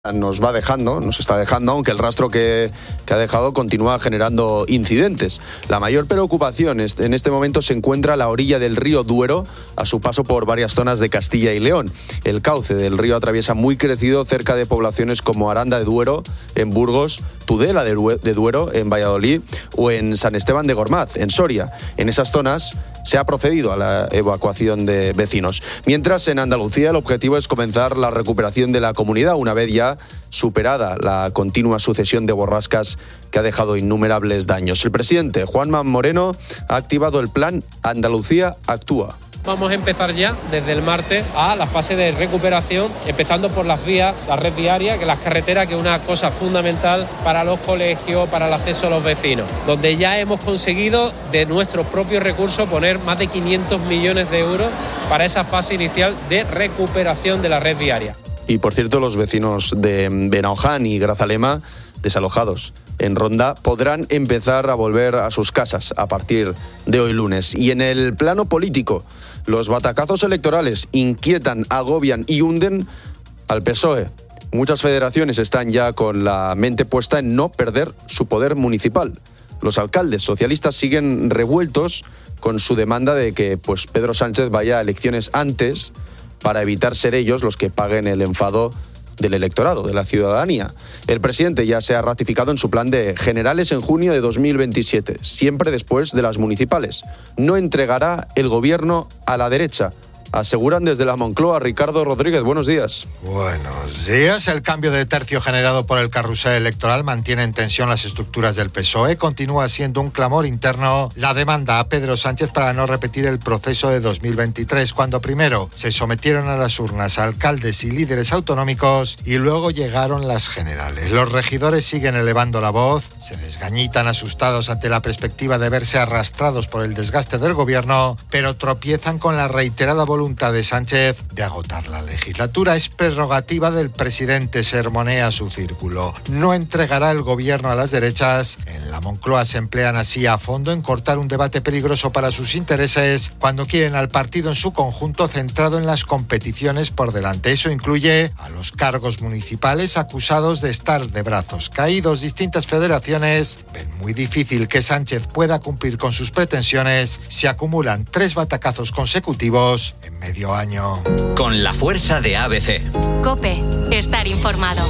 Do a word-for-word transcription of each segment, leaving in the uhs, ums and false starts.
nos va dejando, nos está dejando, aunque el rastro que, que ha dejado continúa generando incidentes. La mayor preocupación en este momento se encuentra a la orilla del río Duero, a su paso por varias zonas de Castilla y León. El cauce del río atraviesa muy crecido cerca de poblaciones como Aranda de Duero, en Burgos, Tudela de Duero, en Valladolid, o en San Esteban de Gormaz, en Soria. En esas zonas se ha procedido a la evacuación de vecinos. Mientras, en Andalucía, el objetivo es comenzar la recuperación de la comunidad, una vez ya superada la continua sucesión de borrascas que ha dejado innumerables daños. El presidente Juanma Moreno ha activado el plan Andalucía Actúa. Vamos a empezar ya desde el martes a la fase de recuperación, empezando por las vías, la red viaria, que las carreteras, que es una cosa fundamental para los colegios, para el acceso a los vecinos, donde ya hemos conseguido de nuestros propios recursos poner más de quinientos millones de euros para esa fase inicial de recuperación de la red viaria. Y por cierto, los vecinos de Benaoján y Grazalema, desalojados en Ronda, podrán empezar a volver a sus casas a partir de hoy lunes. Y en el plano político, los batacazos electorales inquietan, agobian y hunden al P S O E. Muchas federaciones están ya con la mente puesta en no perder su poder municipal. Los alcaldes socialistas siguen revueltos con su demanda de que pues, Pedro Sánchez vaya a elecciones antes para evitar ser ellos los que paguen el enfado del electorado, de la ciudadanía. El presidente ya se ha ratificado en su plan de generales en junio de dos mil veintisiete, siempre después de las municipales. No entregará el gobierno a la derecha, aseguran desde la Moncloa. Ricardo Rodríguez, buenos días. Buenos días. El cambio de tercio generado por el carrusel electoral mantiene en tensión las estructuras del P S O E. Continúa siendo un clamor interno la demanda a Pedro Sánchez para no repetir el proceso de dos mil veintitrés, cuando primero se sometieron a las urnas alcaldes y líderes autonómicos y luego llegaron las generales. Los regidores siguen elevando la voz, se desgañitan asustados ante la perspectiva de verse arrastrados por el desgaste del gobierno, pero tropiezan con la reiterada voluntad voluntad de Sánchez de agotar la legislatura. Es prerrogativa del presidente, sermonea su círculo. No entregará el gobierno a las derechas. En la Moncloa se emplean así a fondo en cortar un debate peligroso para sus intereses cuando quieren al partido en su conjunto centrado en las competiciones por delante. Eso incluye a los cargos municipales acusados de estar de brazos caídos. Distintas federaciones ven muy difícil que Sánchez pueda cumplir con sus pretensiones si acumulan tres batacazos consecutivos en medio año. Con la fuerza de A B C. COPE. Estar informado.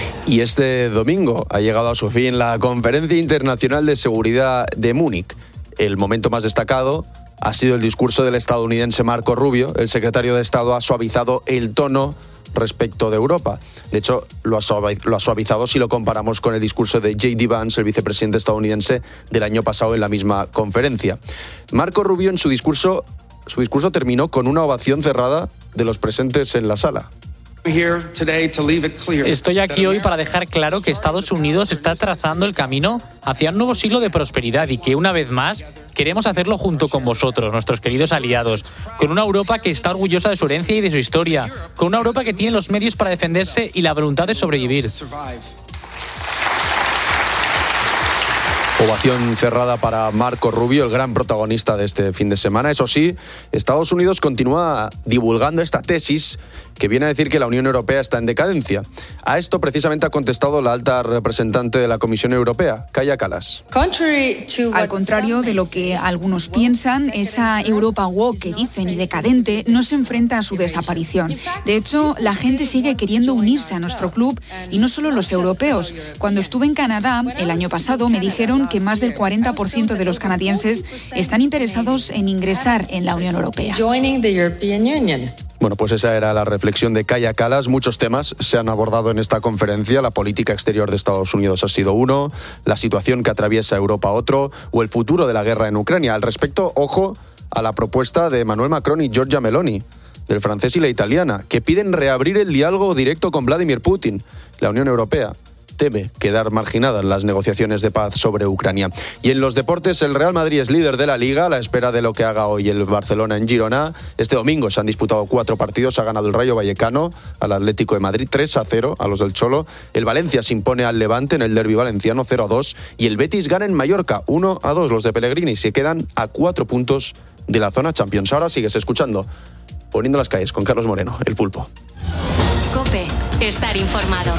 Y este domingo ha llegado a su fin la Conferencia Internacional de Seguridad de Múnich. El momento más destacado ha sido el discurso del estadounidense Marco Rubio. El secretario de Estado ha suavizado el tono respecto de Europa. De hecho, lo ha suavizado si lo comparamos con el discurso de J D Vance, el vicepresidente estadounidense, del año pasado en la misma conferencia. Marco Rubio en su discurso Su discurso terminó con una ovación cerrada de los presentes en la sala. Estoy aquí hoy para dejar claro que Estados Unidos está trazando el camino hacia un nuevo siglo de prosperidad y que una vez más queremos hacerlo junto con vosotros, nuestros queridos aliados, con una Europa que está orgullosa de su herencia y de su historia, con una Europa que tiene los medios para defenderse y la voluntad de sobrevivir. Ovación cerrada para Marco Rubio, el gran protagonista de este fin de semana. Eso sí, Estados Unidos continúa divulgando esta tesis que viene a decir que la Unión Europea está en decadencia. A esto precisamente ha contestado la alta representante de la Comisión Europea, Kaja Kallas. Al contrario de lo que algunos piensan, esa Europa woke que dicen y decadente no se enfrenta a su desaparición. De hecho, la gente sigue queriendo unirse a nuestro club y no solo los europeos. Cuando estuve en Canadá el año pasado me dijeron que más del cuarenta por ciento de los canadienses están interesados en ingresar en la Unión Europea. Bueno, pues esa era la reflexión de Kaja Kallas. Muchos temas se han abordado en esta conferencia. La política exterior de Estados Unidos ha sido uno, la situación que atraviesa Europa otro, o el futuro de la guerra en Ucrania. Al respecto, ojo a la propuesta de Emmanuel Macron y Giorgia Meloni, del francés y la italiana, que piden reabrir el diálogo directo con Vladimir Putin. La Unión Europea teme quedar marginadas las negociaciones de paz sobre Ucrania. Y en los deportes, el Real Madrid es líder de la Liga a la espera de lo que haga hoy el Barcelona en Girona. Este domingo se han disputado cuatro partidos. Ha ganado el Rayo Vallecano al Atlético de Madrid tres a cero a los del Cholo. El Valencia se impone al Levante en el derbi valenciano cero a dos. Y el Betis gana en Mallorca uno a dos. Los de Pellegrini se quedan a cuatro puntos de la zona Champions. Ahora sigues escuchando Poniendo las calles con Carlos Moreno, el Pulpo. COPE. estar informado.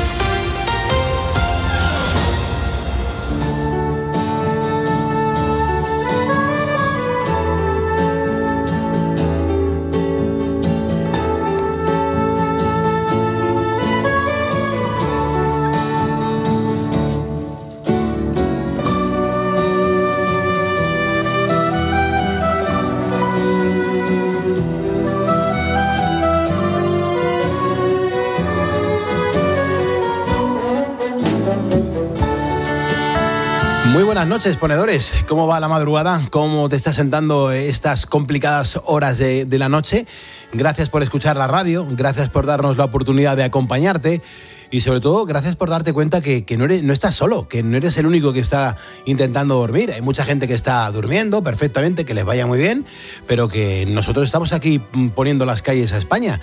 Muy buenas noches, ponedores. ¿Cómo va la madrugada? ¿Cómo te está sentando estas complicadas horas de, de la noche? Gracias por escuchar la radio, gracias por darnos la oportunidad de acompañarte y sobre todo gracias por darte cuenta que, que no, eres, no estás solo, que no eres el único que está intentando dormir. Hay mucha gente que está durmiendo perfectamente, que les vaya muy bien, pero que nosotros estamos aquí poniendo las calles a España.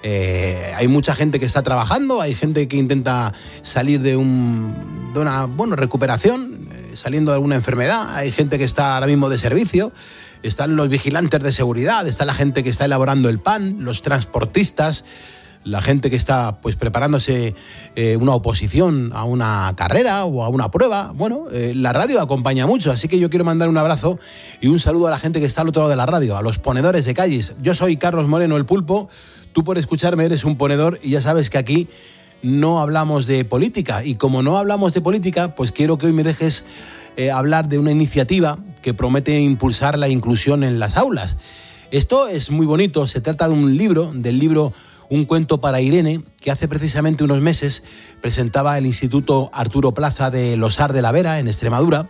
Eh, hay mucha gente que está trabajando, hay gente que intenta salir de, un, de una bueno, recuperación, saliendo de alguna enfermedad, hay gente que está ahora mismo de servicio, están los vigilantes de seguridad, está la gente que está elaborando el pan, los transportistas, la gente que está pues preparándose eh, una oposición a una carrera o a una prueba. Bueno, eh, la radio acompaña mucho, así que yo quiero mandar un abrazo y un saludo a la gente que está al otro lado de la radio, a los ponedores de calles. Yo soy Carlos Moreno, el Pulpo, tú por escucharme eres un ponedor y ya sabes que aquí no hablamos de política, y como no hablamos de política, pues quiero que hoy me dejes eh, hablar de una iniciativa que promete impulsar la inclusión en las aulas. Esto es muy bonito, se trata de un libro, del libro Un cuento para Irene, que hace precisamente unos meses presentaba el Instituto Arturo Plaza de Losar de la Vera, en Extremadura.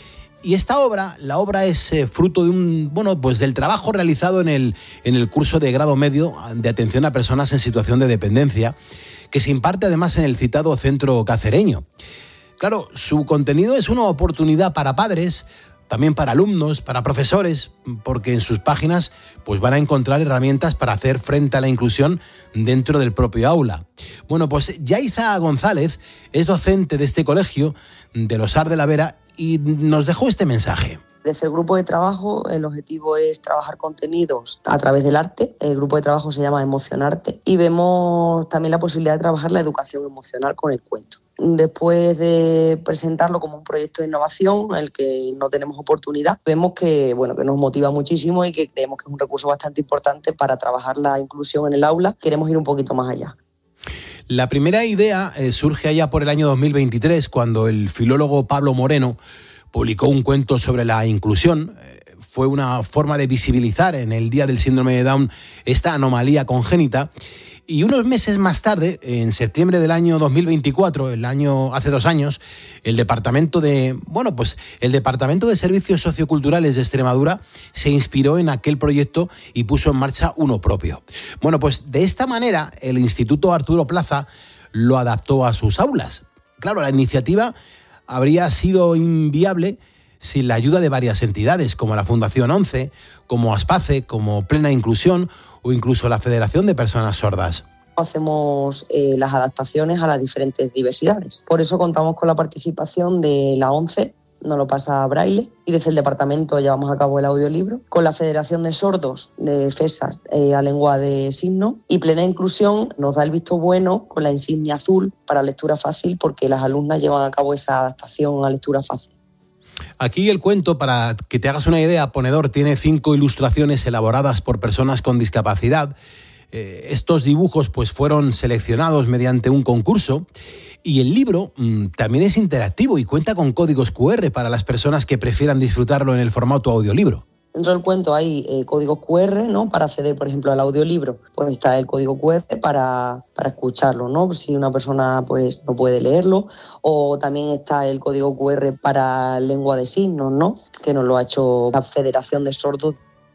Y esta obra, la obra es eh, fruto de un, bueno, pues del trabajo realizado en el, en el curso de grado medio de atención a personas en situación de dependencia, que se imparte además en el citado centro cacereño. Claro, su contenido es una oportunidad para padres, también para alumnos, para profesores, porque en sus páginas pues van a encontrar herramientas para hacer frente a la inclusión dentro del propio aula. Bueno, pues Yaiza González es docente de este colegio de Losar de la Vera y nos dejó este mensaje. Desde el grupo de trabajo, el objetivo es trabajar contenidos a través del arte. El grupo de trabajo se llama Emocionarte y vemos también la posibilidad de trabajar la educación emocional con el cuento. Después de presentarlo como un proyecto de innovación en el que no tenemos oportunidad, vemos que, bueno, que nos motiva muchísimo y que creemos que es un recurso bastante importante para trabajar la inclusión en el aula. Queremos ir un poquito más allá. La primera idea eh, surge allá por el año dos mil veintitrés, cuando el filólogo Pablo Moreno publicó un cuento sobre la inclusión. Fue una forma de visibilizar en el Día del Síndrome de Down esta anomalía congénita. Y unos meses más tarde, en septiembre del año dos mil veinticuatro, el año hace dos años, el departamento de, bueno, pues el Departamento de Servicios Socioculturales de Extremadura se inspiró en aquel proyecto y puso en marcha uno propio. Bueno, pues de esta manera el Instituto Arturo Plaza lo adaptó a sus aulas. Claro, la iniciativa habría sido inviable sin la ayuda de varias entidades, como la Fundación once, como ASPACE, como Plena Inclusión o incluso la Federación de Personas Sordas. Hacemos eh, las adaptaciones a las diferentes diversidades. Por eso contamos con la participación de la once, nos lo pasa a Braille, y desde el departamento llevamos a cabo el audiolibro, con la Federación de Sordos de FESAS eh, a lengua de signos, y Plena Inclusión nos da el visto bueno con la insignia azul para lectura fácil, porque las alumnas llevan a cabo esa adaptación a lectura fácil. Aquí el cuento, para que te hagas una idea, ponedor, tiene cinco ilustraciones elaboradas por personas con discapacidad. Eh, estos dibujos pues fueron seleccionados mediante un concurso. Y el libro mmm, también es interactivo y cuenta con códigos cu erre para las personas que prefieran disfrutarlo en el formato audiolibro. Dentro del cuento hay eh, códigos cu erre, ¿no? Para acceder, por ejemplo, al audiolibro. Pues está el código cu erre para, para escucharlo, ¿no? Si una persona pues no puede leerlo. O también está el código cu erre para lengua de signos, ¿no? Que nos lo ha hecho la Federación de Sordos.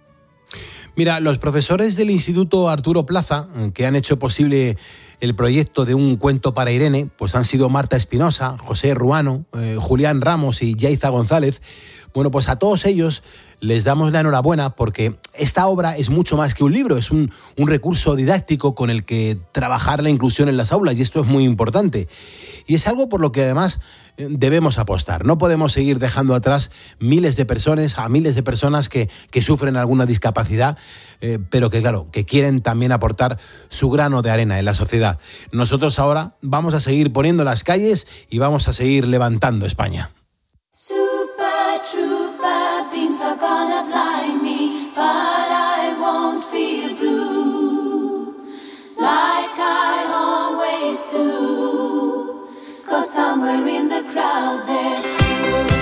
Mira, los profesores del Instituto Arturo Plaza, que han hecho posible el proyecto de Un cuento para Irene, pues han sido Marta Espinosa, José Ruano, eh, Julián Ramos y Yaiza González. Bueno, pues a todos ellos les damos la enhorabuena porque esta obra es mucho más que un libro, es un, un recurso didáctico con el que trabajar la inclusión en las aulas, y esto es muy importante. Y es algo por lo que además debemos apostar. No podemos seguir dejando atrás miles de personas, a miles de personas que, que sufren alguna discapacidad, eh, pero que claro, que quieren también aportar su grano de arena en la sociedad. Nosotros ahora vamos a seguir poniendo las calles y vamos a seguir levantando España. Super trooper beams are gonna blind me, but I won't feel blue like I always do, 'cause somewhere in the crowd there's you.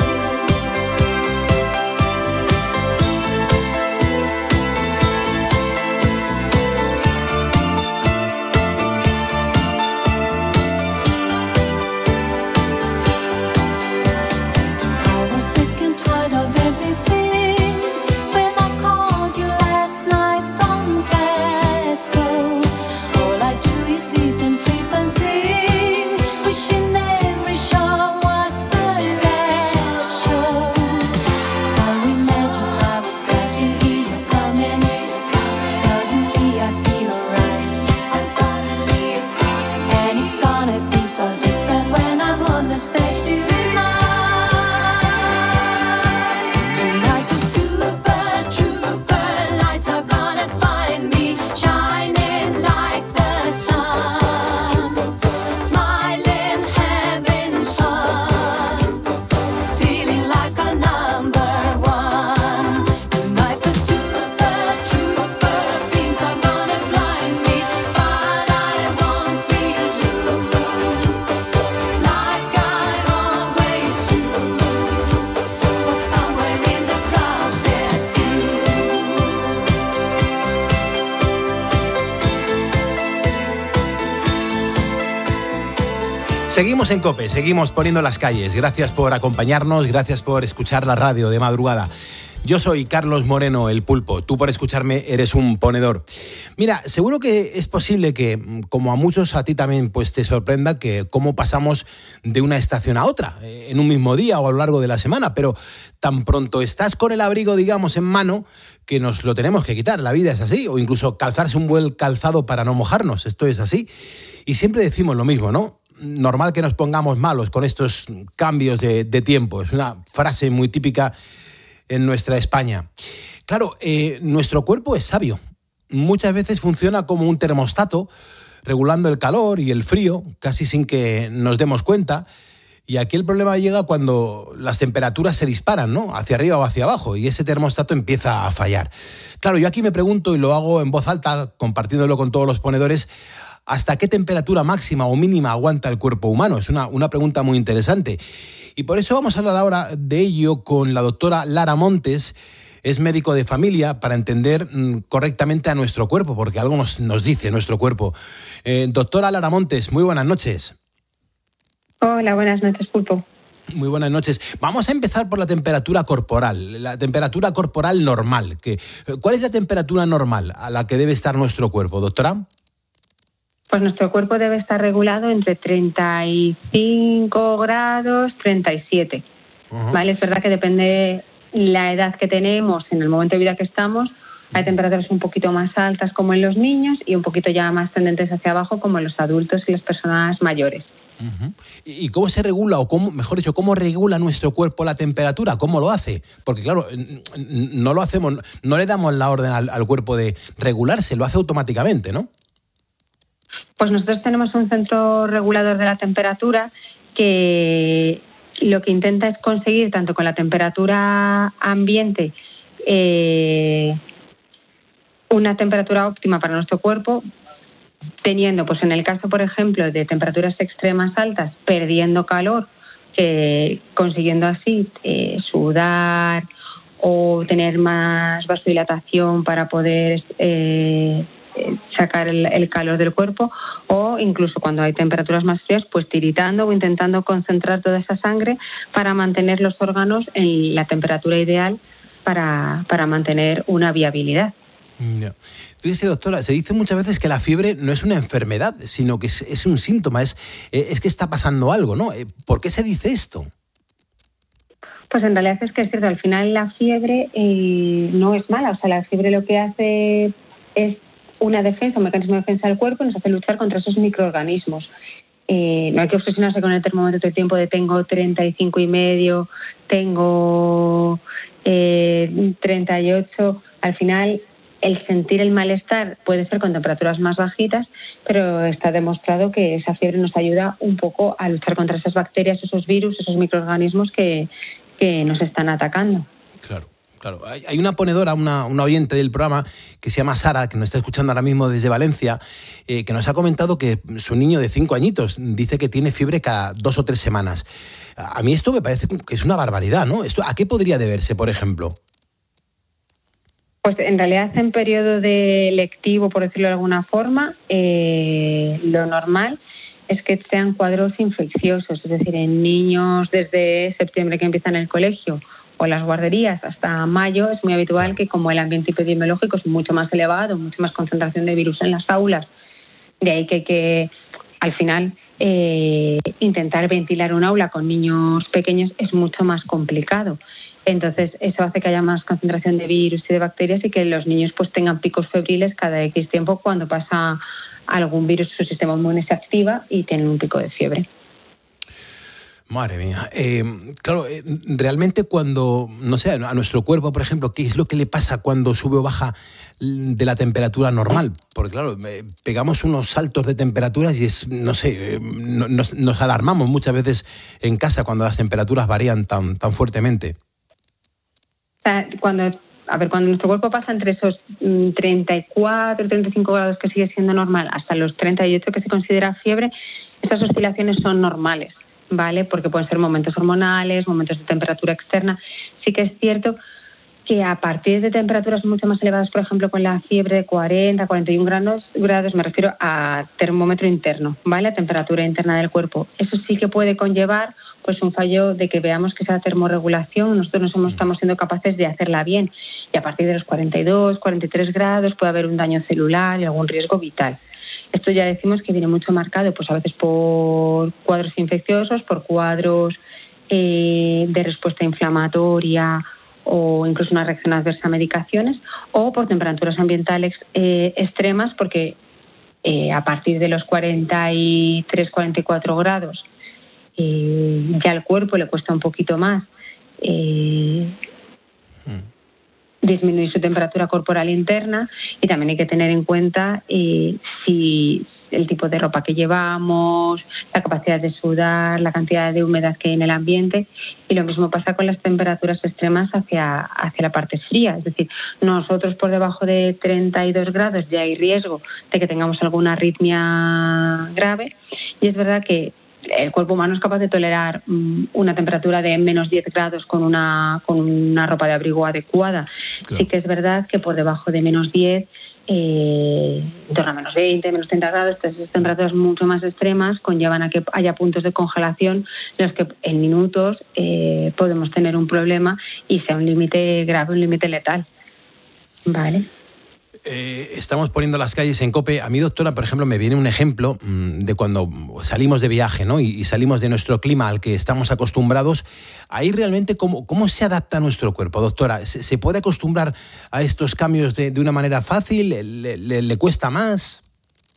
Seguimos en COPE, seguimos poniendo las calles. Gracias por acompañarnos, gracias por escuchar la radio de madrugada. Yo soy Carlos Moreno, el Pulpo. Tú por escucharme eres un ponedor. Mira, seguro que es posible que, como a muchos, a ti también pues te sorprenda que cómo pasamos de una estación a otra, en un mismo día o a lo largo de la semana, pero tan pronto estás con el abrigo, digamos, en mano, que nos lo tenemos que quitar. La vida es así, o incluso calzarse un buen calzado para no mojarnos. Esto es así. Y siempre decimos lo mismo, ¿no? Normal que nos pongamos malos con estos cambios de, de tiempo. Es una frase muy típica en nuestra España. Claro, eh, nuestro cuerpo es sabio. Muchas veces funciona como un termostato, regulando el calor y el frío, casi sin que nos demos cuenta. Y aquí el problema llega cuando las temperaturas se disparan, ¿no? Hacia arriba o hacia abajo, y ese termostato empieza a fallar. Claro, yo aquí me pregunto, y lo hago en voz alta, compartiéndolo con todos los ponedores, ¿hasta qué temperatura máxima o mínima aguanta el cuerpo humano? Es una, una pregunta muy interesante. Y por eso vamos a hablar ahora de ello con la doctora Lara Montes. Es médico de familia, para entender mm, correctamente a nuestro cuerpo, porque algo nos, nos dice nuestro cuerpo. Eh, doctora Lara Montes, muy buenas noches. Hola, buenas noches, Pulpo. Muy buenas noches. Vamos a empezar por la temperatura corporal, la temperatura corporal normal. Que, ¿cuál es la temperatura normal a la que debe estar nuestro cuerpo, doctora? Pues nuestro cuerpo debe estar regulado entre treinta y cinco grados, treinta y siete. Uh-huh. ¿Vale? Es verdad que depende la edad que tenemos, en el momento de vida que estamos, hay temperaturas un poquito más altas como en los niños y un poquito ya más tendentes hacia abajo como en los adultos y las personas mayores. Uh-huh. ¿Y cómo se regula, o cómo, mejor dicho, cómo regula nuestro cuerpo la temperatura? ¿Cómo lo hace? Porque claro, no lo hacemos, no le damos la orden al, al cuerpo de regularse, lo hace automáticamente, ¿no? Pues nosotros tenemos un centro regulador de la temperatura que lo que intenta es conseguir, tanto con la temperatura ambiente, eh, una temperatura óptima para nuestro cuerpo, teniendo, pues en el caso, por ejemplo, de temperaturas extremas altas, perdiendo calor, eh, consiguiendo así eh, sudar o tener más vasodilatación para poder eh, sacar el, el calor del cuerpo, o incluso cuando hay temperaturas más frías, pues tiritando o intentando concentrar toda esa sangre para mantener los órganos en la temperatura ideal para, para mantener una viabilidad. No. Fíjese, doctora, se dice muchas veces que la fiebre no es una enfermedad, sino que es, es un síntoma, es, es que está pasando algo, ¿no? ¿Por qué se dice esto? Pues en realidad es que es cierto, al final la fiebre eh, no es mala, o sea, la fiebre lo que hace es una defensa, un mecanismo de defensa del cuerpo, y nos hace luchar contra esos microorganismos. Eh, no hay que obsesionarse con el termómetro todo el tiempo de tengo treinta y cinco y medio, tengo eh, treinta y ocho. Al final, el sentir el malestar puede ser con temperaturas más bajitas, pero está demostrado que esa fiebre nos ayuda un poco a luchar contra esas bacterias, esos virus, esos microorganismos que, que nos están atacando. Claro. Claro, hay una ponedora, una, una oyente del programa que se llama Sara, que nos está escuchando ahora mismo desde Valencia, eh, que nos ha comentado que su niño de cinco añitos dice que tiene fiebre cada dos o tres semanas. A mí esto me parece que es una barbaridad, ¿no? ¿Esto a qué podría deberse, por ejemplo? Pues en realidad en periodo de lectivo, por decirlo de alguna forma, eh, lo normal es que sean cuadros infecciosos, es decir, en niños desde septiembre que empiezan el colegio o las guarderías hasta mayo, es muy habitual que como el ambiente epidemiológico es mucho más elevado, mucho más concentración de virus en las aulas, de ahí que, que al final eh, intentar ventilar un aula con niños pequeños es mucho más complicado. Entonces eso hace que haya más concentración de virus y de bacterias y que los niños pues tengan picos febriles cada X tiempo cuando pasa algún virus, su sistema inmune se activa y tienen un pico de fiebre. Madre mía. Eh, claro, eh, realmente cuando, no sé, a nuestro cuerpo, por ejemplo, ¿qué es lo que le pasa cuando sube o baja de la temperatura normal? Porque claro, eh, pegamos unos saltos de temperaturas y es, no sé, eh, nos, nos alarmamos muchas veces en casa cuando las temperaturas varían tan, tan fuertemente. O sea, cuando, a ver, cuando nuestro cuerpo pasa entre esos treinta y cuatro, treinta y cinco grados que sigue siendo normal hasta los treinta y ocho que se considera fiebre, esas oscilaciones son normales, ¿vale? Porque pueden ser momentos hormonales, momentos de temperatura externa. Sí que es cierto que a partir de temperaturas mucho más elevadas, por ejemplo, con la fiebre de cuarenta, cuarenta y uno grados, grados, me refiero a termómetro interno, ¿vale? A temperatura interna del cuerpo. Eso sí que puede conllevar pues un fallo de que veamos que esa termorregulación nosotros no estamos siendo capaces de hacerla bien. Y a partir de los cuarenta y dos, cuarenta y tres grados puede haber un daño celular y algún riesgo vital. Esto ya decimos que viene mucho marcado, pues a veces por cuadros infecciosos, por cuadros eh, de respuesta inflamatoria o incluso una reacción adversa a medicaciones, o por temperaturas ambientales eh, extremas, porque eh, a partir de los cuarenta y tres, cuarenta y cuatro grados eh, ya al cuerpo le cuesta un poquito más eh, disminuir su temperatura corporal interna, y también hay que tener en cuenta eh, si el tipo de ropa que llevamos, la capacidad de sudar, la cantidad de humedad que hay en el ambiente, y lo mismo pasa con las temperaturas extremas hacia, hacia la parte fría. Es decir, nosotros por debajo de treinta y dos grados ya hay riesgo de que tengamos alguna arritmia grave, y es verdad que el cuerpo humano es capaz de tolerar um, una temperatura de menos diez grados con una, con una ropa de abrigo adecuada. Claro. Sí que es verdad que por debajo de menos diez, eh, en torno a menos veinte, menos treinta grados, estas temperaturas mucho más extremas conllevan a que haya puntos de congelación en los que en minutos eh, podemos tener un problema y sea un límite grave, un límite letal. Vale. Eh, estamos poniendo las calles en COPE. A mí, doctora, por ejemplo, me viene un ejemplo mmm, de cuando salimos de viaje, ¿no? Y, y salimos de nuestro clima al que estamos acostumbrados. Ahí realmente, ¿cómo, cómo se adapta nuestro cuerpo, doctora? ¿Se, se puede acostumbrar a estos cambios de, de una manera fácil? ¿Le, le, le cuesta más?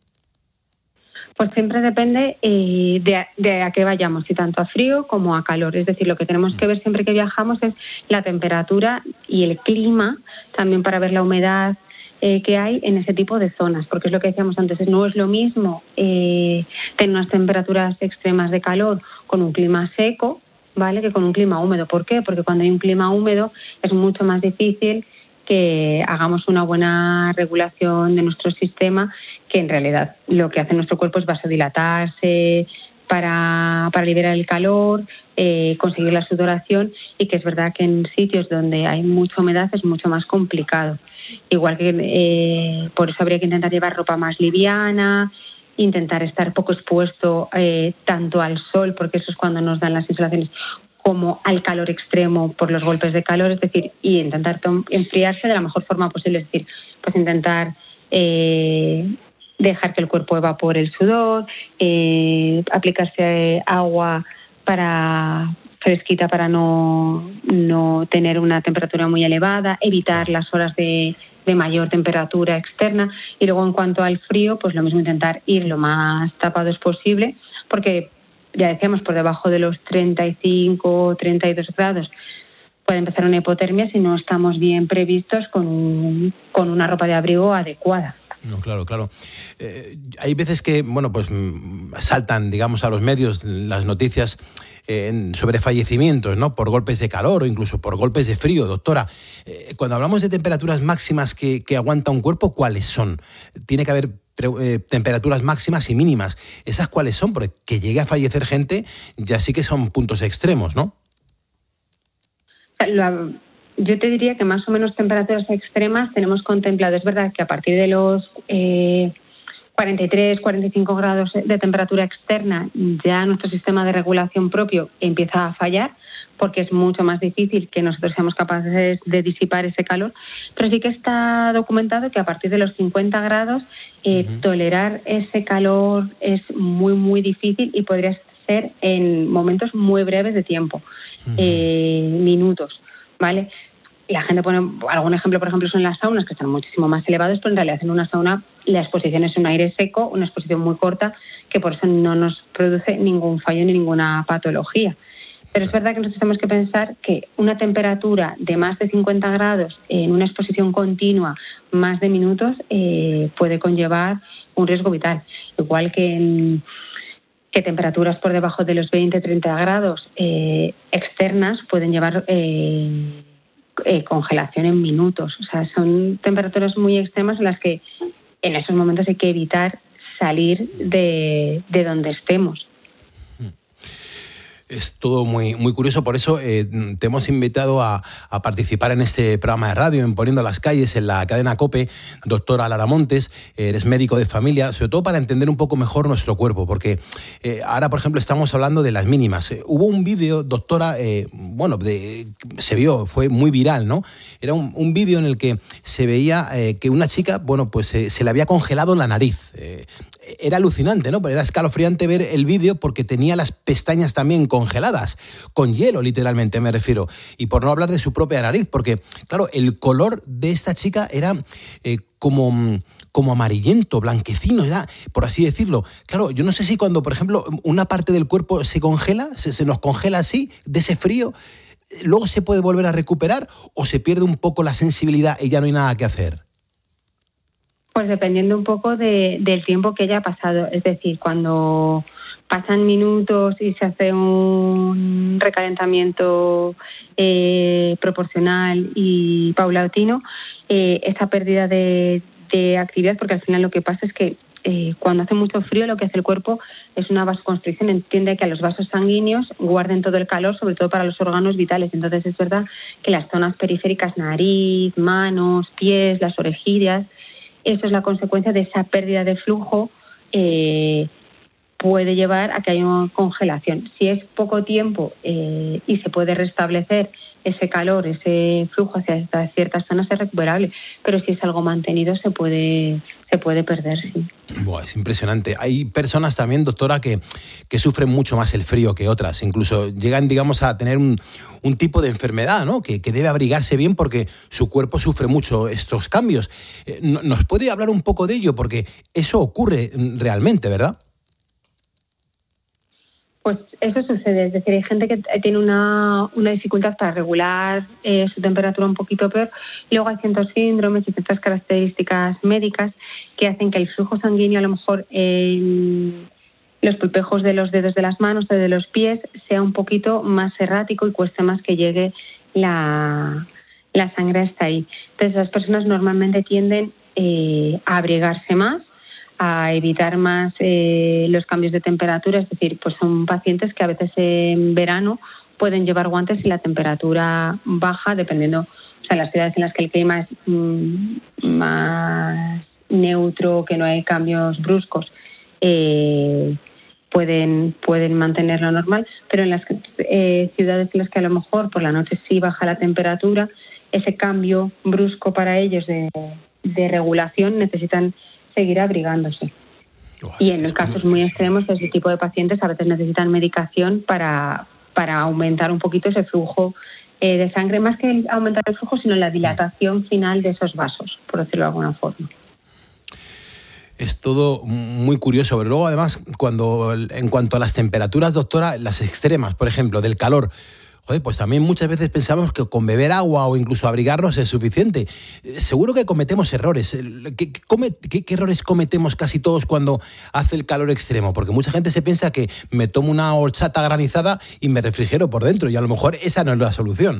Pues siempre depende eh, de, a, de a qué vayamos, si tanto a frío como a calor. Es decir, lo que tenemos que ver siempre que viajamos es la temperatura y el clima, también para ver la humedad Eh, que hay en ese tipo de zonas, porque es lo que decíamos antes, no es lo mismo eh, tener unas temperaturas extremas de calor con un clima seco, ¿vale?, que con un clima húmedo. ¿Por qué? Porque cuando hay un clima húmedo es mucho más difícil que hagamos una buena regulación de nuestro sistema, que en realidad lo que hace nuestro cuerpo es vasodilatarse para, para liberar el calor, eh, conseguir la sudoración, y que es verdad que en sitios donde hay mucha humedad es mucho más complicado. Igual que eh, por eso habría que intentar llevar ropa más liviana, intentar estar poco expuesto eh, tanto al sol, porque eso es cuando nos dan las insolaciones, como al calor extremo por los golpes de calor, es decir, y intentar tom- enfriarse de la mejor forma posible, es decir, pues intentar eh, dejar que el cuerpo evapore el sudor, eh, aplicarse agua para fresquita para no, no tener una temperatura muy elevada, evitar las horas de, de mayor temperatura externa. Y luego en cuanto al frío, pues lo mismo, intentar ir lo más tapados posible, porque ya decíamos, por debajo de los treinta y cinco, treinta y dos grados puede empezar una hipotermia si no estamos bien previstos con, un, con una ropa de abrigo adecuada. No, claro, claro. Eh, hay veces que, bueno, pues saltan, digamos, a los medios las noticias eh, sobre fallecimientos, ¿no? Por golpes de calor o incluso por golpes de frío. Doctora, eh, cuando hablamos de temperaturas máximas que, que aguanta un cuerpo, ¿cuáles son? Tiene que haber eh, temperaturas máximas y mínimas. ¿Esas cuáles son? Porque que llegue a fallecer gente ya sí que son puntos extremos, ¿no? La... Yo te diría que más o menos temperaturas extremas tenemos contemplado. Es verdad que a partir de los eh, cuarenta y tres, cuarenta y cinco grados de temperatura externa ya nuestro sistema de regulación propio empieza a fallar, porque es mucho más difícil que nosotros seamos capaces de disipar ese calor. Pero sí que está documentado que a partir de los cincuenta grados eh, uh-huh. tolerar ese calor es muy, muy difícil y podría ser en momentos muy breves de tiempo, uh-huh. eh, minutos. ¿Vale? La gente pone algún ejemplo, por ejemplo, son las saunas, que están muchísimo más elevados, pero en realidad en una sauna la exposición es un aire seco, una exposición muy corta, que por eso no nos produce ningún fallo ni ninguna patología. Pero es verdad que nosotros tenemos que pensar que una temperatura de más de cincuenta grados en una exposición continua, más de minutos, eh, puede conllevar un riesgo vital. Igual que en... que temperaturas por debajo de los veinte a treinta grados eh, externas pueden llevar eh, eh, congelación en minutos. O sea, son temperaturas muy extremas en las que en esos momentos hay que evitar salir de, de donde estemos. Es todo muy, muy curioso, por eso eh, te hemos invitado a, a participar en este programa de radio, en Poniendo las Calles, en la cadena COPE. Doctora Lara Montes, eres médico de familia, sobre todo para entender un poco mejor nuestro cuerpo, porque eh, ahora, por ejemplo, estamos hablando de las mínimas. Eh, hubo un vídeo, doctora, eh, bueno, de, se vio, fue muy viral, ¿no? Era un, un vídeo en el que se veía eh, que una chica, bueno, pues eh, se le había congelado la nariz. Eh, era alucinante, ¿no? Pero era escalofriante ver el vídeo porque tenía las pestañas también congeladas, con hielo literalmente me refiero, y por no hablar de su propia nariz, porque claro, el color de esta chica era eh, como, como amarillento, blanquecino, era, por así decirlo. Claro, yo no sé si cuando, por ejemplo, una parte del cuerpo se congela, se, se nos congela así, de ese frío, luego se puede volver a recuperar o se pierde un poco la sensibilidad y ya no hay nada que hacer. Pues dependiendo un poco de, del tiempo que haya pasado. Es decir, cuando pasan minutos y se hace un recalentamiento eh, proporcional y paulatino, eh, esa pérdida de, de actividad, porque al final lo que pasa es que eh, cuando hace mucho frío lo que hace el cuerpo es una vasoconstricción, entiende que a los vasos sanguíneos guarden todo el calor, sobre todo para los órganos vitales. Entonces es verdad que las zonas periféricas, nariz, manos, pies, las orejillas, eso es la consecuencia de esa pérdida de flujo, eh, puede llevar a que haya una congelación. Si es poco tiempo eh, y se puede restablecer ese calor, ese flujo hacia ciertas zonas, es recuperable. Pero si es algo mantenido, se puede, se puede perder, sí. Buah, es impresionante. Hay personas también, doctora, que, que sufren mucho más el frío que otras. Incluso llegan, digamos, a tener un, un tipo de enfermedad, ¿no? Que, que debe abrigarse bien porque su cuerpo sufre mucho estos cambios. Eh, ¿Nos puede hablar un poco de ello? Porque eso ocurre realmente, ¿verdad? Pues eso sucede, es decir, hay gente que tiene una, una dificultad para regular eh, su temperatura un poquito peor, y luego hay ciertos síndromes y ciertas características médicas que hacen que el flujo sanguíneo a lo mejor en los pulpejos de los dedos de las manos o de los pies sea un poquito más errático y cueste más que llegue la, la sangre hasta ahí. Entonces las personas normalmente tienden eh, a abrigarse más, a evitar más eh, los cambios de temperatura, es decir, pues son pacientes que a veces en verano pueden llevar guantes y la temperatura baja, dependiendo, o sea, en las ciudades en las que el clima es mmm, más neutro, que no hay cambios bruscos, eh, pueden, pueden mantenerlo normal, pero en las eh, ciudades en las que a lo mejor por la noche sí baja la temperatura, ese cambio brusco para ellos de, de regulación necesitan seguir abrigándose. Oh, y en casos muy extremos, ese tipo de pacientes a veces necesitan medicación para, para aumentar un poquito ese flujo eh, de sangre, más que aumentar el flujo, sino la dilatación final de esos vasos, por decirlo de alguna forma. Es todo muy curioso, pero luego además, cuando en cuanto a las temperaturas, doctora, las extremas, por ejemplo, del calor, joder, pues también muchas veces pensamos que con beber agua o incluso abrigarnos es suficiente. Seguro que cometemos errores. ¿Qué, qué, qué errores cometemos casi todos cuando hace el calor extremo? Porque mucha gente se piensa que me tomo una horchata granizada y me refrigero por dentro, y a lo mejor esa no es la solución.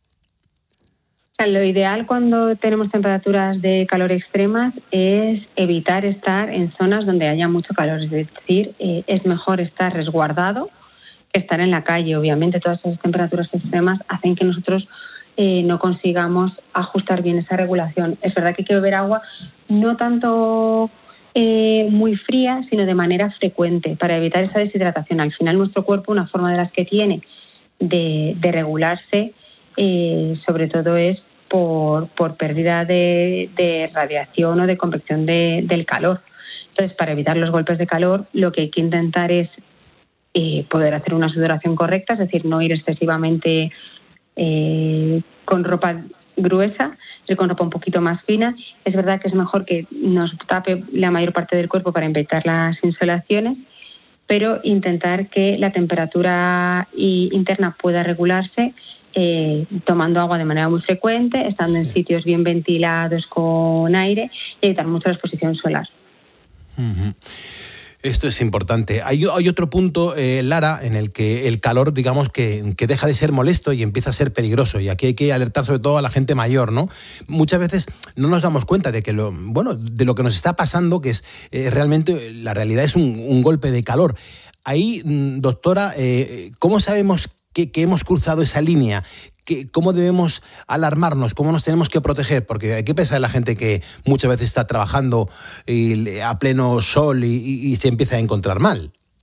Lo ideal cuando tenemos temperaturas de calor extremas es evitar estar en zonas donde haya mucho calor. Es decir, eh, es mejor estar resguardado que estar en la calle. Obviamente, todas esas temperaturas extremas hacen que nosotros eh, no consigamos ajustar bien esa regulación. Es verdad que hay que beber agua no tanto eh, muy fría, sino de manera frecuente para evitar esa deshidratación. Al final, nuestro cuerpo, una forma de las que tiene de, de regularse, eh, sobre todo es Por, por pérdida de, de radiación o de convección de, del calor. Entonces, para evitar los golpes de calor, lo que hay que intentar es eh, poder hacer una sudoración correcta, es decir, no ir excesivamente eh, con ropa gruesa, ir con ropa un poquito más fina. Es verdad que es mejor que nos tape la mayor parte del cuerpo para evitar las insolaciones, pero intentar que la temperatura interna pueda regularse Eh, tomando agua de manera muy frecuente, estando en sitios bien ventilados con aire y evitar mucho la exposición solar. Uh-huh. Esto es importante. Hay, hay otro punto, eh, Lara, en el que el calor, digamos, que, que deja de ser molesto y empieza a ser peligroso. Y aquí hay que alertar sobre todo a la gente mayor, ¿no? Muchas veces no nos damos cuenta de que lo, bueno, de lo que nos está pasando, que es eh, realmente la realidad es un, un golpe de calor. Ahí, doctora, eh, ¿cómo sabemos que, que hemos cruzado esa línea? Que, ¿Cómo debemos alarmarnos? ¿Cómo nos tenemos que proteger? Porque hay que pensar en la gente que muchas veces está trabajando y, a pleno sol y, y, y se empieza a encontrar mal.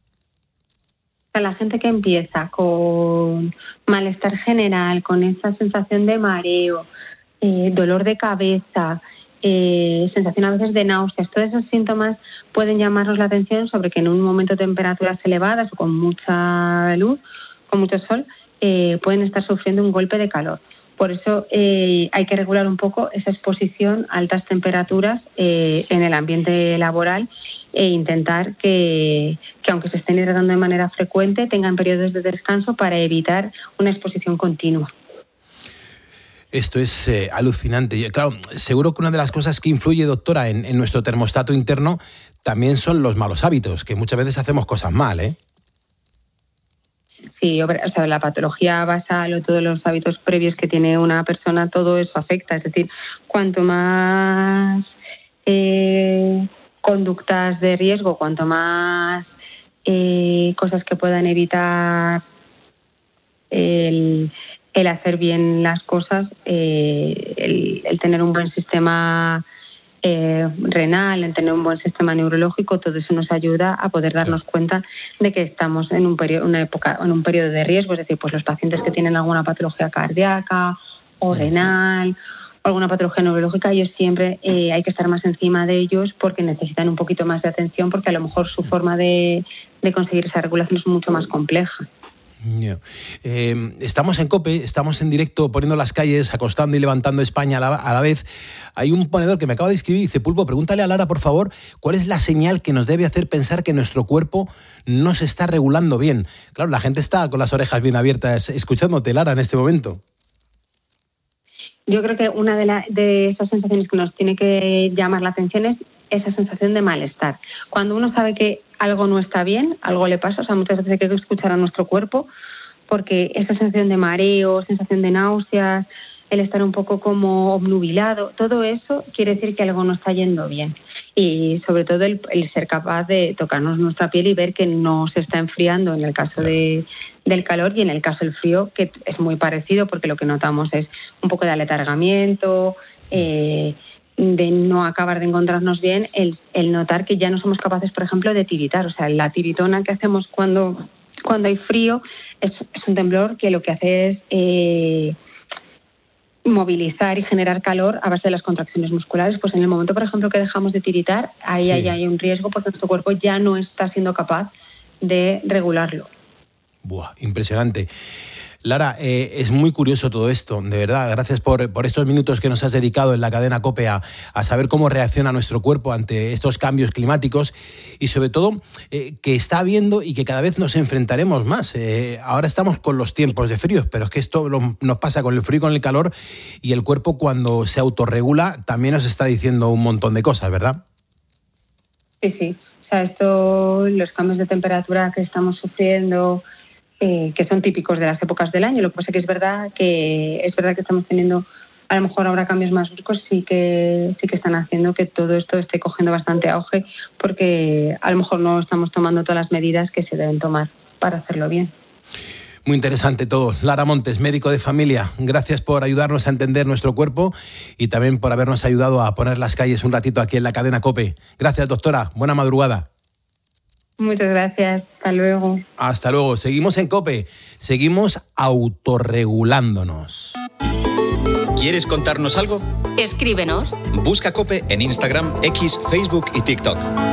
La gente que empieza con malestar general, con esa sensación de mareo, eh, dolor de cabeza, eh, sensación a veces de náuseas, todos esos síntomas pueden llamarnos la atención sobre que en un momento de temperaturas elevadas o con mucha luz, con mucho sol, eh, pueden estar sufriendo un golpe de calor. Por eso eh, hay que regular un poco esa exposición a altas temperaturas eh, en el ambiente laboral e intentar que, que, aunque se estén hidratando de manera frecuente, tengan periodos de descanso para evitar una exposición continua. Esto es eh, alucinante. Claro, seguro que una de las cosas que influye, doctora, en, en nuestro termostato interno también son los malos hábitos, que muchas veces hacemos cosas mal, ¿eh? Sí, o sea, la patología basal o todos los hábitos previos que tiene una persona, todo eso afecta. Es decir, cuanto más eh, conductas de riesgo, cuanto más eh, cosas que puedan evitar el, el hacer bien las cosas, eh, el, el tener un buen sistema Eh, renal, en tener un buen sistema neurológico, todo eso nos ayuda a poder darnos cuenta de que estamos en un periodo, una época, en un periodo de riesgo. Es decir, pues los pacientes que tienen alguna patología cardíaca o renal o alguna patología neurológica, ellos siempre eh, hay que estar más encima de ellos porque necesitan un poquito más de atención, porque a lo mejor su forma de, de conseguir esa regulación es mucho más compleja. Yeah. Eh, estamos en COPE, estamos en directo poniendo las calles, acostando y levantando España a la, a la vez. Hay un ponedor que me acaba de escribir y dice: Pulpo, pregúntale a Lara, por favor, ¿cuál es la señal que nos debe hacer pensar que nuestro cuerpo no se está regulando bien? Claro, la gente está con las orejas bien abiertas escuchándote, Lara, en este momento. Yo creo que una de, la, de esas sensaciones que nos tiene que llamar la atención es esa sensación de malestar. Cuando uno sabe que algo no está bien, algo le pasa, o sea, muchas veces hay que escuchar a nuestro cuerpo, porque esa sensación de mareo, sensación de náuseas, el estar un poco como obnubilado, todo eso quiere decir que algo no está yendo bien. Y sobre todo el, el ser capaz de tocarnos nuestra piel y ver que no se está enfriando en el caso de, del calor, y en el caso del frío, que es muy parecido, porque lo que notamos es un poco de aletargamiento, eh, de no acabar de encontrarnos bien, el, el notar que ya no somos capaces, por ejemplo, de tiritar. O sea, la tiritona que hacemos cuando, cuando hay frío es, es un temblor que lo que hace es eh, movilizar y generar calor a base de las contracciones musculares. Pues en el momento, por ejemplo, que dejamos de tiritar, ahí sí. hay, hay un riesgo porque nuestro cuerpo ya no está siendo capaz de regularlo. Buah, impresionante. Lara, eh, es muy curioso todo esto, de verdad. Gracias por, por estos minutos que nos has dedicado en la cadena COPE a, a saber cómo reacciona nuestro cuerpo ante estos cambios climáticos y sobre todo eh, que está habiendo y que cada vez nos enfrentaremos más. Eh, ahora estamos con los tiempos de fríos, pero es que esto lo, nos pasa con el frío y con el calor, y el cuerpo cuando se autorregula también nos está diciendo un montón de cosas, ¿verdad? Sí, sí. O sea, esto, los cambios de temperatura que estamos sufriendo, Eh, que son típicos de las épocas del año. Lo que pasa es que es verdad que es verdad que estamos teniendo a lo mejor ahora cambios más bruscos, sí que sí que están haciendo que todo esto esté cogiendo bastante auge, porque a lo mejor no estamos tomando todas las medidas que se deben tomar para hacerlo bien. Muy interesante todo. Lara Montes, médico de familia, gracias por ayudarnos a entender nuestro cuerpo y también por habernos ayudado a poner las calles un ratito aquí en la cadena COPE. Gracias, doctora. Buena madrugada. Muchas gracias. Hasta luego. Hasta luego. Seguimos en COPE. Seguimos autorregulándonos. ¿Quieres contarnos algo? Escríbenos. Busca COPE en Instagram, X, Facebook y TikTok.